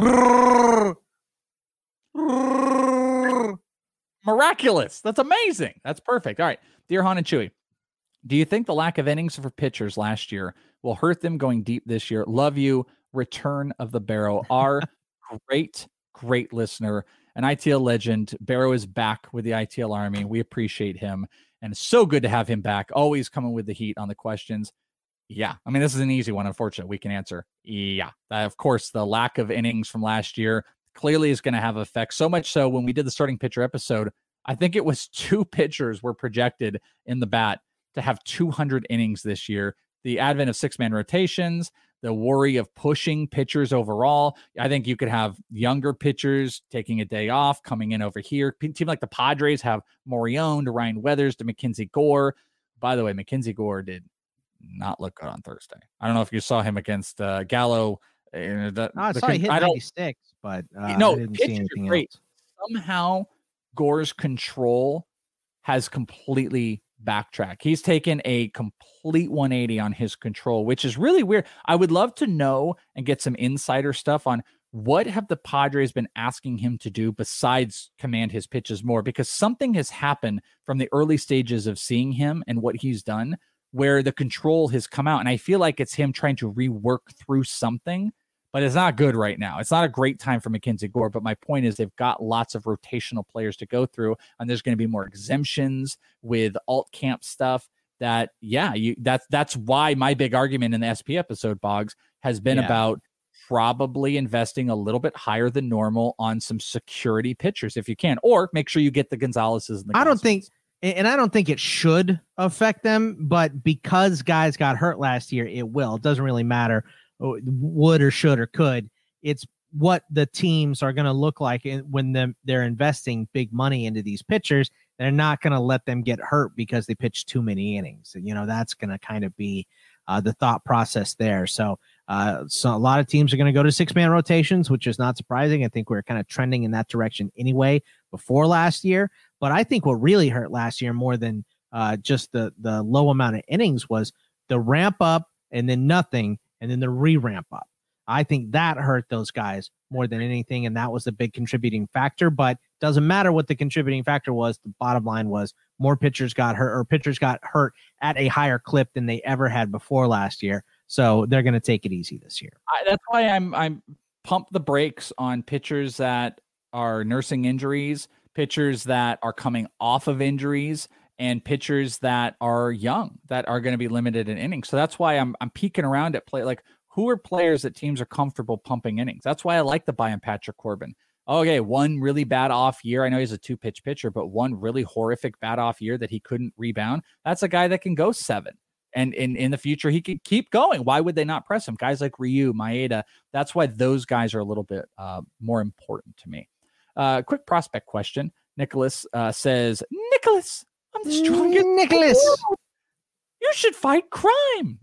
Miraculous. That's amazing. That's perfect. All right. Dear Han and Chewy, do you think the lack of innings for pitchers last year will hurt them going deep this year? Love you. Return of the Barrow. Our great, great listener, an I T L legend. Barrow is back with the I T L Army. We appreciate him. And it's so good to have him back. Always coming with the heat on the questions. Yeah. I mean, this is an easy one. Unfortunately, we can answer. Yeah. Uh, of course, the lack of innings from last year clearly is going to have effects. So much so when we did the starting pitcher episode, I think it was two pitchers were projected in the bat to have two hundred innings this year. The advent of six-man rotations, the worry of pushing pitchers overall. I think you could have younger pitchers taking a day off, coming in over here. Team like the Padres have Morion to Ryan Weathers to Mackenzie Gore. By the way, Mackenzie Gore did not look good on Thursday. I don't know if you saw him against uh, Gallo. Uh, the,
I
the,
saw he hit
I don't,
ninety-six, but uh,
no,
I didn't see anything
great.
else.
Somehow Gore's control has completely backtracked. He's taken a complete one eighty on his control, which is really weird. I would love to know and get some insider stuff on what have the Padres been asking him to do besides command his pitches more, because something has happened from the early stages of seeing him and what he's done where the control has come out. And I feel like it's him trying to rework through something, but it's not good right now. It's not a great time for Mackenzie Gore, but my point is they've got lots of rotational players to go through, and there's going to be more exemptions with alt camp stuff that, yeah, you that's that's why my big argument in the S P episode, Boggs, has been
Yeah.
about probably investing a little bit higher than normal on some security pitchers if you can, or make sure you get the Gonzalez's and the
I don't
Gossels.
think, and I don't think it should affect them, but because guys got hurt last year, it will. It doesn't really matter, would or should or could. It's what the teams are going to look like when them they're investing big money into these pitchers. They're not going to let them get hurt because they pitch too many innings. You know, that's going to kind of be uh, the thought process there. So, uh, so a lot of teams are going to go to six-man rotations, which is not surprising. I think we're kind of trending in that direction anyway before last year. But I think what really hurt last year more than uh, just the the low amount of innings was the ramp up and then nothing, and then the re-ramp up. I think that hurt those guys more than anything, and that was a big contributing factor. But doesn't matter what the contributing factor was. The bottom line was more pitchers got hurt, or pitchers got hurt at a higher clip than they ever had before last year. So they're going to take it easy this year.
I, that's why I'm I'm pump the brakes on pitchers that are nursing injuries, pitchers that are coming off of injuries, and pitchers that are young that are going to be limited in innings. So that's why I'm I'm peeking around at play like who are players that teams are comfortable pumping innings. That's why I like the buy in Patrick Corbin. okay, one really bad off year. I know he's a two pitch pitcher, but one really horrific bad off year that he couldn't rebound. That's a guy that can go seven. And in, in the future, he could keep going. Why would they not press him? Guys like Ryu, Maeda, that's why those guys are a little bit uh, more important to me. Uh, quick prospect question. Nicholas uh, says, Nicholas, I'm the strongest.
Nicholas.
You should fight crime.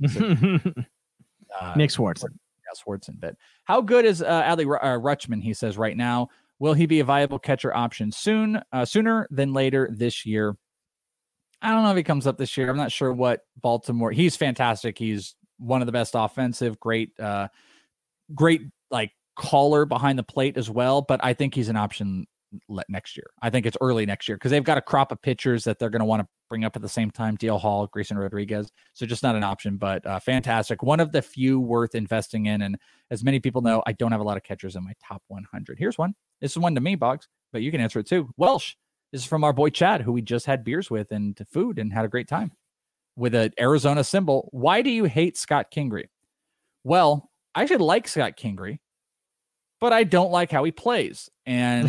uh, Nick Swartzen.
Yeah, Swartzen bit. How good is uh, Ali R- uh, Rutschman, he says right now? Will he be a viable catcher option soon, uh, sooner than later this year? I don't know if he comes up this year. I'm not sure what Baltimore. He's fantastic. He's one of the best offensive, great, uh, great like caller behind the plate as well. But I think he's an option next year. I think it's early next year because they've got a crop of pitchers that they're going to want to bring up at the same time. D L Hall, Grayson Rodriguez. So just not an option, but uh, fantastic. One of the few worth investing in. And as many people know, I don't have a lot of catchers in my top one hundred. Here's one. This is one to me, Boggs, but you can answer it too. Welsh. This is from our boy Chad, who we just had beers with and to food and had a great time with an Arizona symbol. Why do you hate Scott Kingery? Well, I actually like Scott Kingery, but I don't like how he plays. And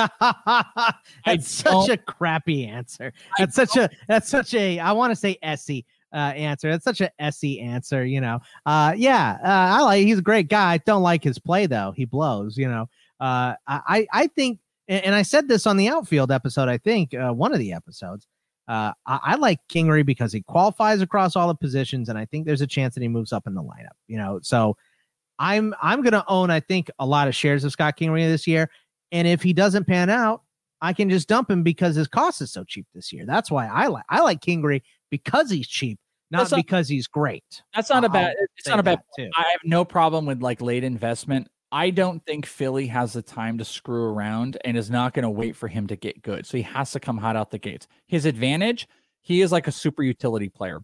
that's such a crappy answer. That's such a, that's such a, I want to say Essie uh, answer. That's such a Essie answer, you know? Uh, yeah, uh, I like, he's a great guy. I don't like his play though. He blows, you know? Uh, I, I think, and I said this on the outfield episode, I think uh, one of the episodes, uh, I, I like Kingery because he qualifies across all the positions. And I think there's a chance that he moves up in the lineup, you know? So I'm, I'm going to own, I think, a lot of shares of Scott Kingery this year. And if he doesn't pan out, I can just dump him because his cost is so cheap this year. That's why I like, I like Kingery because he's cheap, not, not because he's great.
That's not uh, a bad, it's not a bad, too. I have no problem with like late investment. I don't think Philly has the time to screw around and is not going to wait for him to get good. So he has to come hot out the gates. His advantage, he is like a super utility player.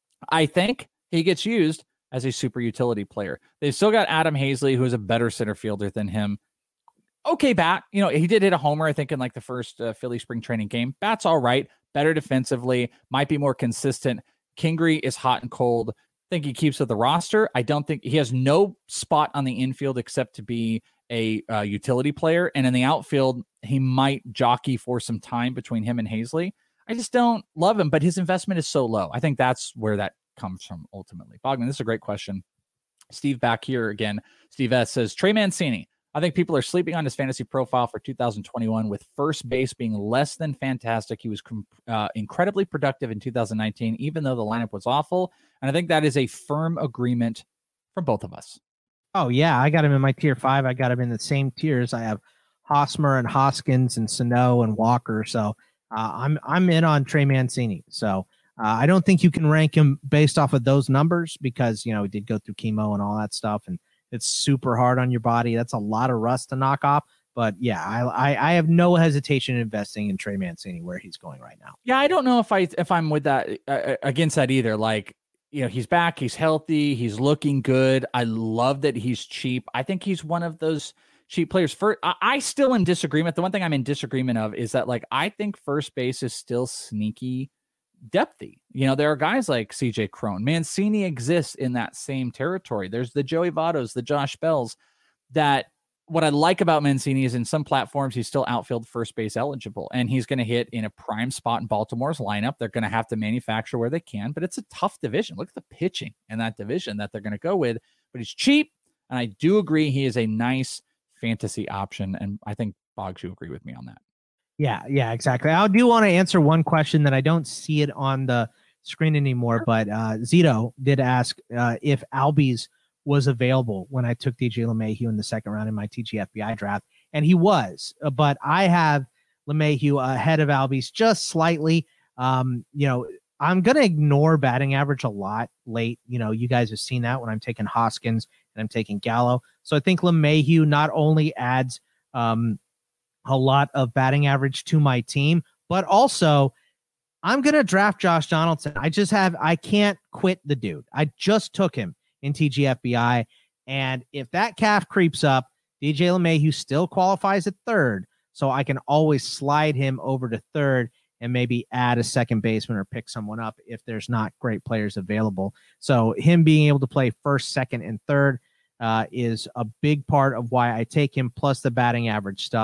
I think he gets used as a super utility player. They've still got Adam Hazley, who is a better center fielder than him. Okay, bat. You know, he did hit a homer, I think, in like the first uh, Philly spring training game. Bat's all right. Better defensively. Might be more consistent. Kingery is hot and cold. Think he keeps with the roster. I don't think he has no spot on the infield except to be a uh, utility player. And in the outfield, he might jockey for some time between him and Hazley. I just don't love him, but his investment is so low. I think that's where that comes from ultimately. Bogman, this is a great question. Steve back here again. Steve S says, Trey Mancini. I think people are sleeping on his fantasy profile for two thousand twenty-one with first base being less than fantastic. He was uh, incredibly productive in two thousand nineteen, even though the lineup was awful. And I think that is a firm agreement from both of us.
Oh, yeah. I got him in my tier five. I got him in the same tiers. I have Hosmer and Hoskins and Sano and Walker. So uh, I'm I'm in on Trey Mancini. So uh, I don't think you can rank him based off of those numbers because, you know, he did go through chemo and all that stuff. And it's super hard on your body. That's a lot of rust to knock off. But yeah, I, I I have no hesitation in investing in Trey Mancini where he's going right now.
Yeah, I don't know if I if I'm with that uh, against that either. Like, you know, he's back, he's healthy, he's looking good. I love that he's cheap. I think he's one of those cheap players. For I, I still in disagreement. The one thing I'm in disagreement of is that like I think first base is still sneaky depthy. You know, there are guys like C J Cron. Mancini exists in that same territory. There's the Joey Vottos, the Josh Bells. That what I like about Mancini is in some platforms he's still outfield first base eligible, and he's going to hit in a prime spot in Baltimore's lineup. They're going to have to manufacture where they can, but it's a tough division. Look at the pitching in that division that they're going to go with. But he's cheap, and I do agree he is a nice fantasy option, and I think Boggs, you agree with me on that.
Yeah, yeah, exactly. I do want to answer one question that I don't see it on the screen anymore, but uh, Zito did ask uh, if Albies was available when I took D J LeMahieu in the second round in my T G F B I draft, and he was. Uh, but I have LeMahieu ahead of Albies just slightly. Um, you know, I'm going to ignore batting average a lot late. You know, you guys have seen that when I'm taking Hoskins and I'm taking Gallo. So I think LeMahieu not only adds um, – a lot of batting average to my team, but also I'm going to draft Josh Donaldson. I just have, I can't quit the dude. I just took him in T G F B I. And if that calf creeps up, D J LeMahieu still qualifies at third. So I can always slide him over to third and maybe add a second baseman or pick someone up if there's not great players available. So him being able to play first, second, and third uh, is a big part of why I take him, plus the batting average stuff.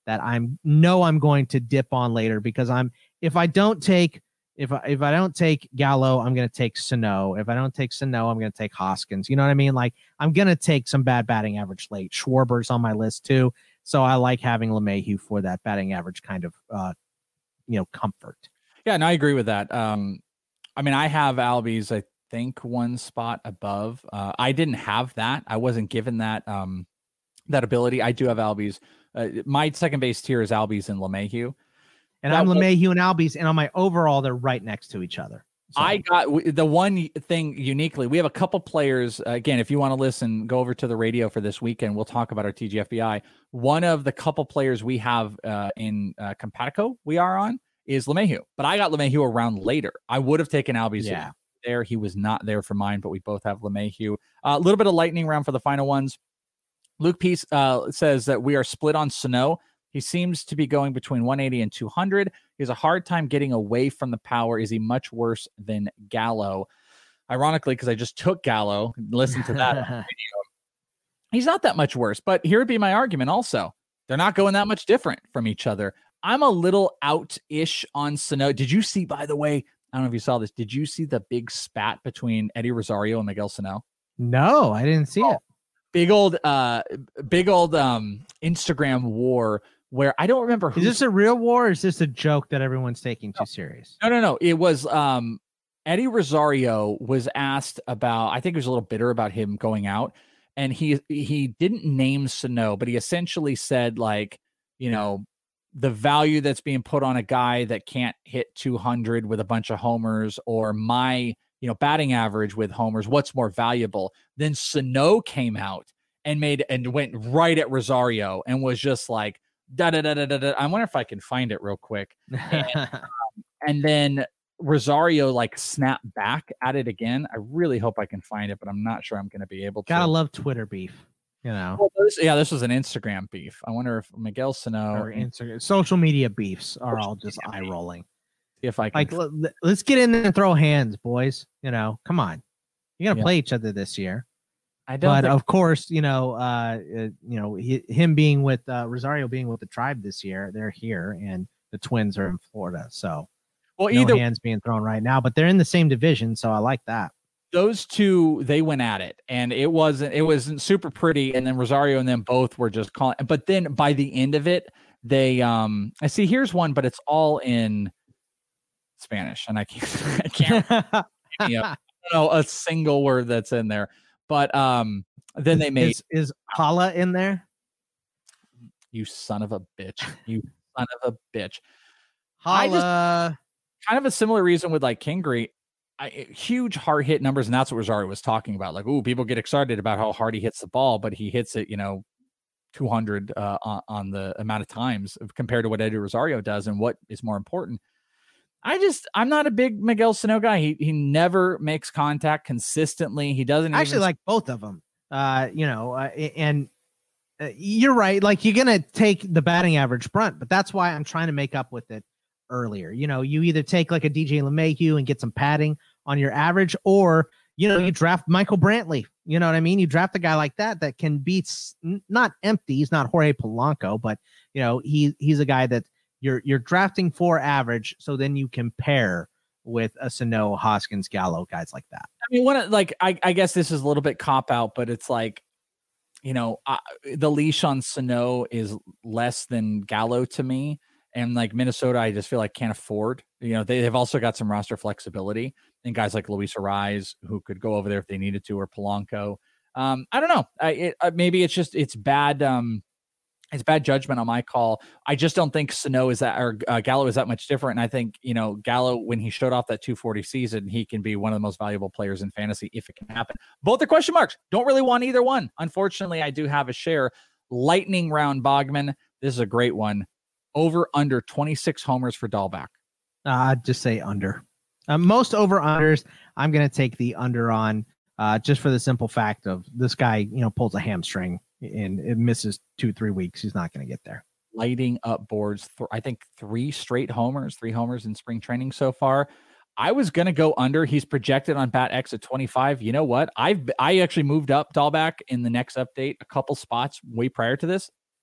that I'm know I'm going to dip on later because I'm if I don't take if I if I don't take Gallo, I'm going to take Sano. If I don't take Sano, I'm going to take Hoskins. You know what I mean? Like I'm going to take some bad batting average late. Schwarber's on my list too, so I like having LeMahieu for that batting average kind of uh, you know comfort.
Yeah, and I agree with that. Um, I mean, I have Albies, I think, one spot above. Uh, I didn't have that. I wasn't given that um, that ability. I do have Albies. Uh, my second base tier is Albies and LeMahieu.
And
that
I'm
was,
LeMahieu and Albies, and on my overall, they're right next to each other. So.
I got the one thing uniquely. We have a couple players. Uh, again, if you want to listen, go over to the radio for this weekend. We'll talk about our T G F B I. One of the couple players we have uh, in uh, Compatico we are on is LeMahieu, but I got LeMahieu around later. I would have taken Albies
yeah.
there. He was not there for mine, but we both have LeMahieu. A uh, little bit of lightning round for the final ones. Luke Peace uh, says that we are split on Sano. He seems to be going between one eighty and two hundred. He has a hard time getting away from the power. Is he much worse than Gallo? Ironically, because I just took Gallo, listen to that video. He's not that much worse, but here would be my argument also. They're not going that much different from each other. I'm a little out-ish on Sano. Did you see, by the way, I don't know if you saw this, did you see the big spat between Eddie Rosario and Miguel Sano?
No, I didn't see oh, it.
Big old, uh, big old um, Instagram war where I don't remember who.
Is this a real war or is this a joke that everyone's taking too serious?
No, no, no. It was um, Eddie Rosario was asked about, I think he was a little bitter about him going out, and he he didn't name Sano, but he essentially said, like, you know, the value that's being put on a guy that can't hit two hundred with a bunch of homers, or my, you know, batting average with homers, what's more valuable? Then Sano came out and made and went right at Rosario and was just like, da da da da da. I wonder if I can find it real quick. And, um, and then Rosario like snapped back at it again. I really hope I can find it, but I'm not sure I'm going to be able to.
Gotta love Twitter beef. You know,
well, this, yeah, this was an Instagram beef. I wonder if Miguel Sano
or Instagram, social media beefs are all just eye rolling.
If I can,
like, l- let's get in there and throw hands, boys. You know, come on, you're gonna yeah. play each other this year.
I don't.
But
think-
of course, you know, uh, uh you know, he, him being with uh, Rosario being with the Tribe this year, they're here, and the Twins are in Florida. So,
well,
no
either
hands being thrown right now, but they're in the same division, so I like that.
Those two, they went at it, and it wasn't it wasn't super pretty. And then Rosario and them both were just calling. But then by the end of it, they um, I see here's one, but it's all in Spanish, and I can't I can't you know, I don't know a single word that's in there. But um, then they made
is, is Hala in there?
You son of a bitch! You son of a bitch!
Hala.
I just, kind of a similar reason with like Kingery. I, huge hard hit numbers, and that's what Rosario was talking about. Like, ooh, people get excited about how hard he hits the ball, but he hits it, you know, two hundred uh, on, on the amount of times compared to what Eddie Rosario does. And what is more important? I just, I'm not a big Miguel Sano guy. He he never makes contact consistently. He doesn't
I actually
even...
like both of them. Uh, you know, uh, and uh, you're right. Like, you're gonna take the batting average front, but that's why I'm trying to make up with it earlier. You know, you either take like a D J LeMahieu and get some padding on your average, or, you know, you draft Michael Brantley. You know what I mean? You draft a guy like that that can beat, not empty. He's not Jorge Polanco, but, you know, he he's a guy that you're you're drafting for average, so then you compare with a Sano, Hoskins, Gallo, guys like that.
I mean, one like I, I guess this is a little bit cop out, but it's like, you know, I, the leash on Sano is less than Gallo to me. And like Minnesota, I just feel like can't afford. You know, they, they've also got some roster flexibility, and guys like Luis Arraez who could go over there if they needed to, or Polanco. Um, I don't know. I, it, uh, maybe it's just it's bad. Um, it's bad judgment on my call. I just don't think Sano is that, or uh, Gallo is that much different. And I think, you know, Gallo, when he showed off that two forty season, he can be one of the most valuable players in fantasy if it can happen. Both are question marks. Don't really want either one. Unfortunately, I do have a share. Lightning round, Bogman. This is a great one. Over under twenty-six homers for Dahlback.
Uh, I'd just say under. Uh, most over unders, I'm going to take the under on, uh, just for the simple fact of this guy, you know, pulls a hamstring and it misses two, three weeks. He's not going to get there.
Lighting up boards. Th- I think three straight homers, three homers in spring training so far. I was going to go under. He's projected on Bat X at twenty-five. You know what? I've I actually moved up Dahlback in the next update a couple spots way prior to this.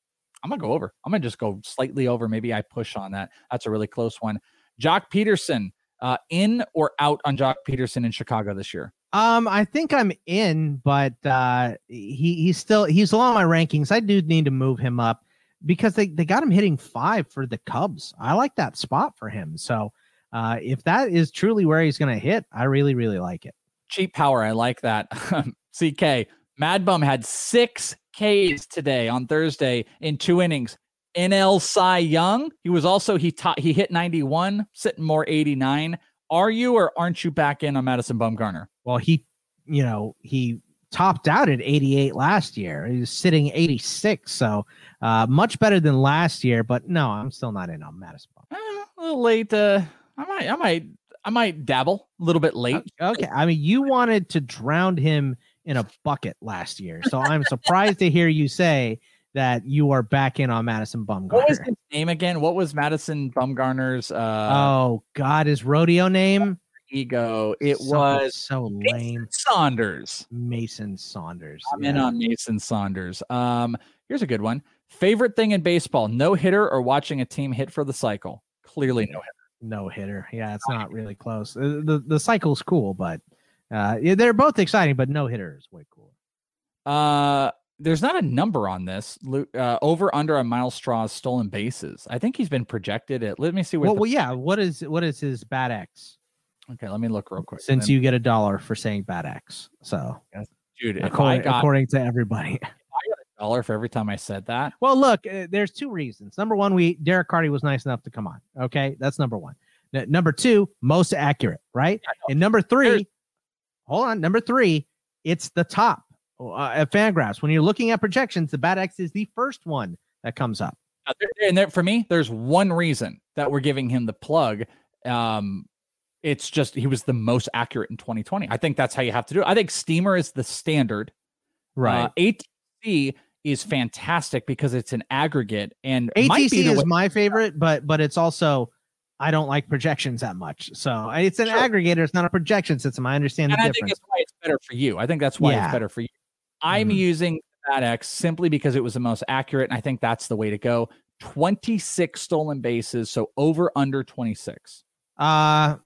I'm gonna go over. I'm gonna just go slightly over. Maybe I push on that. That's a really close one. Jock Peterson, uh, in or out on Jock Peterson in Chicago this year?
Um, I think I'm in, but uh, he he's still he's low on my rankings. I do need to move him up because they, they got him hitting five for the Cubs. I like that spot for him. So uh, if that is truly where he's gonna hit, I really really like it.
Cheap power. I like that. C K Mad Bum had six Ks today on Thursday in two innings. N L Cy Young. He was also he taught he hit ninety-one, sitting more eighty-nine. Are you or aren't you back in on Madison Bumgarner?
Well, he, you know, he topped out at eighty-eight last year. He was sitting eighty-six, so uh, much better than last year. But no, I'm still not in on Madison Bumgarner.
Uh, a little late. Uh, I might, I might, I might dabble a little bit late.
Okay, I mean, you wanted to drown him in a bucket last year, so I'm surprised to hear you say that you are back in on Madison Bumgarner.
What was his name again? What was Madison Bumgarner's? Uh,
oh God, his rodeo name?
Ego. It
so,
was
so lame.
Mason Saunders.
Mason Saunders.
I'm yeah. in on Mason Saunders. Um, here's a good one. Favorite thing in baseball: no hitter or watching a team hit for the cycle. Clearly, no hitter.
No hitter. Yeah, it's not really close. The the, the cycle's cool, but uh, yeah, they're both exciting. But no hitter is way cooler.
Uh. There's not a number on this. Uh, over under on Miles Straw's stolen bases. I think he's been projected at. Let me see what.
Well, the, well, yeah. What is what is his bad X?
Okay, let me look real quick.
Since then, you get a dollar for saying bad X, so
dude,
according,
got,
according to everybody,
if I got a dollar for every time I said that.
Well, look, uh, there's two reasons. Number one, we Derek Carty was nice enough to come on. Okay, that's number one. N- number two, most accurate, right? And number three, there's, hold on. Number three, it's the top. Uh, at Fangraphs, when you're looking at projections, the bad X is the first one that comes up.
Uh, and there, for me, there's one reason that we're giving him the plug. Um, it's just he was the most accurate in twenty twenty. I think that's how you have to do it. I think Steamer is the standard.
Right.
Uh, A T C is fantastic because it's an aggregate, and
A T C
might be the
is
way-
my favorite, but but it's also I don't like projections that much. So it's an sure. aggregator. It's not a projection system. I understand
and
the
I
difference.
think that's why it's better for you. I think that's why
yeah.
it's better for you. I'm mm-hmm. using that X simply because it was the most accurate, and I think that's the way to go. twenty-six stolen bases, so over under twenty-six.
Uh,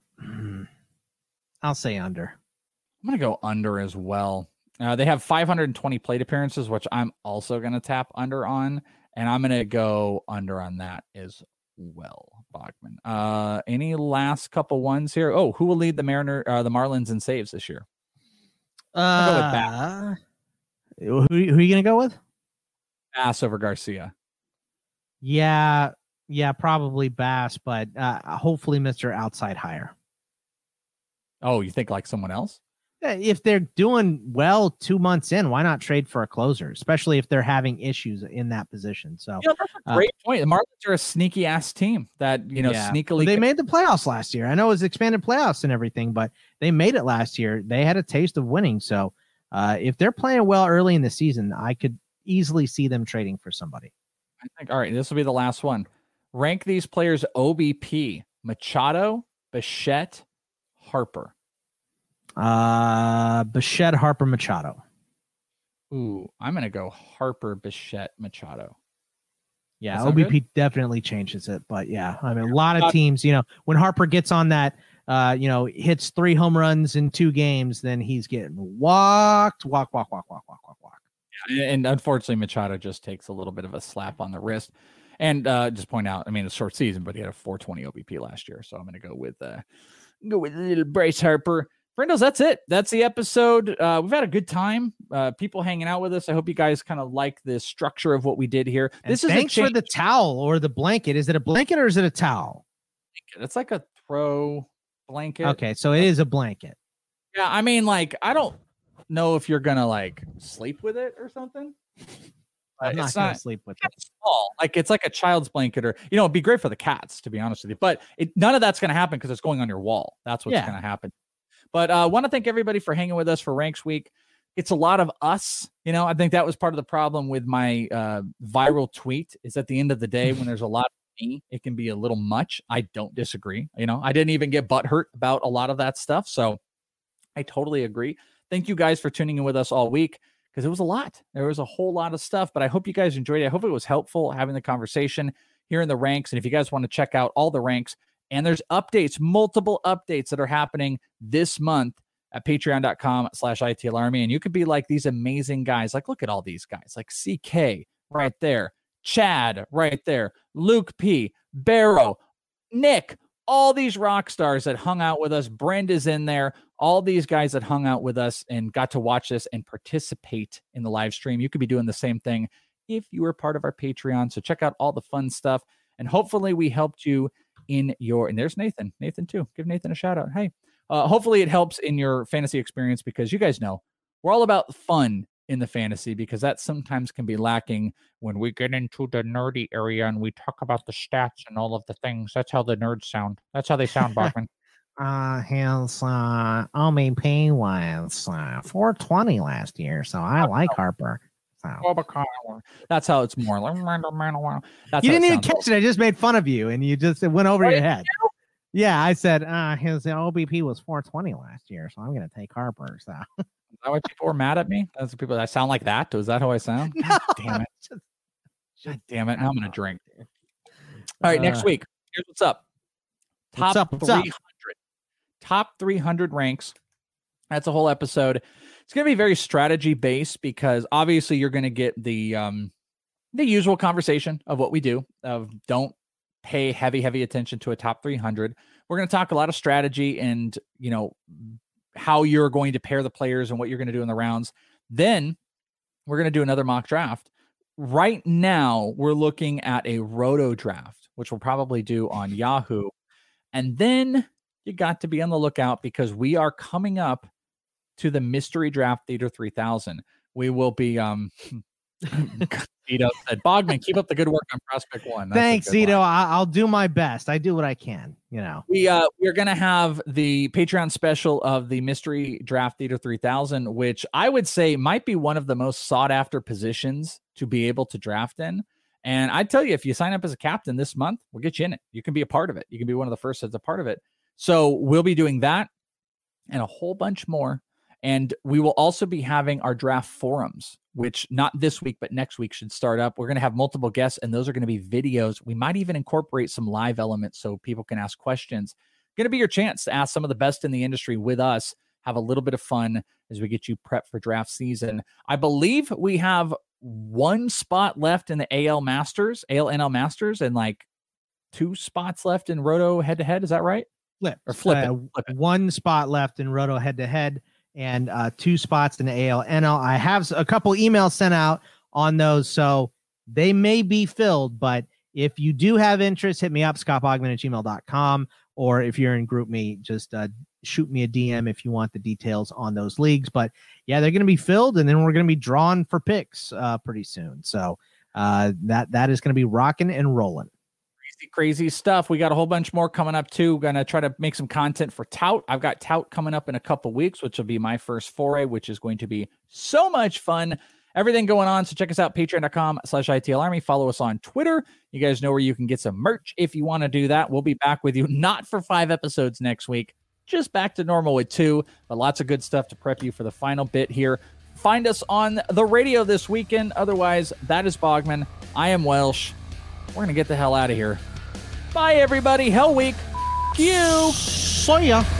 I'll say under.
I'm going to go under as well. Uh, they have five hundred twenty plate appearances, which I'm also going to tap under on, and I'm going to go under on that as well, Bachman. Uh, any last couple ones here? Oh, who will lead the Mariner, uh, the Marlins in saves this year?
I'll go with Bass. Who, who are you going to go with?
Bass over Garcia.
Yeah, yeah, probably Bass, but uh, hopefully Mister Outside Higher.
Oh, you think like someone else?
If they're doing well two months in, why not trade for a closer, especially if they're having issues in that position? So,
yeah, that's a great uh, point. The Marlins are a sneaky ass team that, you know, yeah. sneakily.
They made the playoffs last year. I know it was expanded playoffs and everything, but they made it last year. They had a taste of winning. So, uh, if they're playing well early in the season, I could easily see them trading for somebody.
I think, all right, this will be the last one. Rank these players O B P: Machado, Bichette, Harper.
Uh, Bichette, Harper, Machado.
Ooh, I'm gonna go Harper, Bichette, Machado.
Yeah, O B P good? Definitely changes it, but yeah, I mean, a lot of teams, you know, when Harper gets on that, uh, you know, hits three home runs in two games, then he's getting walked, walk, walk, walk, walk, walk, walk, walk.
Yeah, and unfortunately, Machado just takes a little bit of a slap on the wrist. And uh, just point out, I mean, it's a short season, but he had a four twenty O B P last year, so I'm gonna go with uh, go with little Bryce Harper. Friendos, that's it. That's the episode. Uh, we've had a good time. Uh, people hanging out with us. I hope you guys kind of like the structure of what we did here.
And
this
thanks
is a
for the towel or the blanket. Is it a blanket or is it a towel?
It's like a throw blanket.
Okay, so it is a blanket.
Yeah, I mean, like, I don't know if you're gonna like sleep with it or something.
I'm not
it's
gonna
not,
sleep with
it. Small. Like it's like a child's blanket, or you know, it'd be great for the cats, to be honest with you. But it, none of that's gonna happen because it's going on your wall. That's what's
Yeah.
gonna happen. But I uh, want to thank everybody for hanging with us for Ranks Week. It's a lot of us. You know, I think that was part of the problem with my uh, viral tweet is at the end of the day, when there's a lot of me, it can be a little much. I don't disagree. You know, I didn't even get butthurt about a lot of that stuff. So I totally agree. Thank you guys for tuning in with us all week. because it was a lot. There was a whole lot of stuff, but I hope you guys enjoyed it. I hope it was helpful having the conversation here in the ranks. And if you guys want to check out all the ranks, and there's updates, multiple updates that are happening this month at patreon.com slash ITL Army. And you could be like these amazing guys. Like, look at all these guys, like C K right there, Chad right there, Luke P, Barrow, Nick, all these rock stars that hung out with us. Brenda's in there. All these guys that hung out with us and got to watch this and participate in the live stream. You could be doing the same thing if you were part of our Patreon. So check out all the fun stuff. And hopefully we helped you in your, and there's Nathan, Nathan too. Give Nathan a shout out. Hey, uh, hopefully it helps in your fantasy experience, because you guys know we're all about fun in the fantasy, because that sometimes can be lacking when we get into the nerdy area and we talk about the stats and all of the things. That's how the nerds sound. That's how they sound, Bachman.
Uh, his uh, O M P was uh, four twenty last year, so I like Harper. So.
That's how it's more like. That's
you didn't even catch it. I just made fun of you, and you just it went over
right.
your head. Yeah, I said uh, his O B P was four twenty last year, so I'm going to take Harper. So
is that why people were mad at me? That's the people that sound like that. Is that how I sound?
No.
God damn it! God damn it! Now I'm going to drink. All right, next
Uh,
week. Here's what's up. Top
What's up? What's
three
up?
hundred. Top three hundred ranks. That's a whole episode. It's going to be very strategy based, because obviously you're going to get the um, the usual conversation of what we do. Of don't pay heavy, heavy attention to a top three hundred. We're going to talk a lot of strategy and, you know, how you're going to pair the players and what you're going to do in the rounds. Then we're going to do another mock draft. Right now, we're looking at a roto draft, which we'll probably do on Yahoo. And then you got to be on the lookout, because we are coming up to the Mystery Draft Theater three thousand. We will be, um, Zito said, Bogman, keep up the good work on Prospect One. That's
Thanks,
a good
Zito.
one.
I- I'll do my best. I do what I can. You know,
We uh we're gonna have the Patreon special of the Mystery Draft Theater three thousand, which I would say might be one of the most sought after positions to be able to draft in. And I tell you, if you sign up as a captain this month, we'll get you in it. You can be a part of it. You can be one of the first that's a part of it. So we'll be doing that and a whole bunch more. And we will also be having our draft forums, which not this week, but next week should start up. We're going to have multiple guests, and those are going to be videos. We might even incorporate some live elements so people can ask questions. Going to be your chance to ask some of the best in the industry with us, have a little bit of fun as we get you prepped for draft season. I believe we have one spot left in the A L Masters, A L N L Masters, and like two spots left in Roto head-to-head. Is that right?
flip
Or flip it,
Uh,
flip it.
One spot left in Roto head to head, and uh, two spots in the A L N L. I have s- a couple emails sent out on those, so they may be filled. But if you do have interest, hit me up, scott bogman at gmail dot com. Or if you're in GroupMe, just uh, shoot me a D M if you want the details on those leagues. But yeah, they're going to be filled, and then we're going to be drawn for picks uh, pretty soon. So uh, that that is going to be rocking and rolling.
Crazy, crazy stuff. We got a whole bunch more coming up too. Gonna try to make some content for Tout. I've got Tout coming up in a couple weeks, which will be my first foray, which is going to be so much fun. Everything going on. So check us out, patreon.com slash ITL Army. Follow us on Twitter. You guys know where you can get some merch if you want to do that. We'll be back with you, not for five episodes next week, just back to normal with two, but lots of good stuff to prep you for the final bit here. Find us on the radio this weekend. Otherwise, that is Bogman. I am Welsh. We're going to get the hell out of here. Bye, everybody. Hell Week. F- you.
See ya.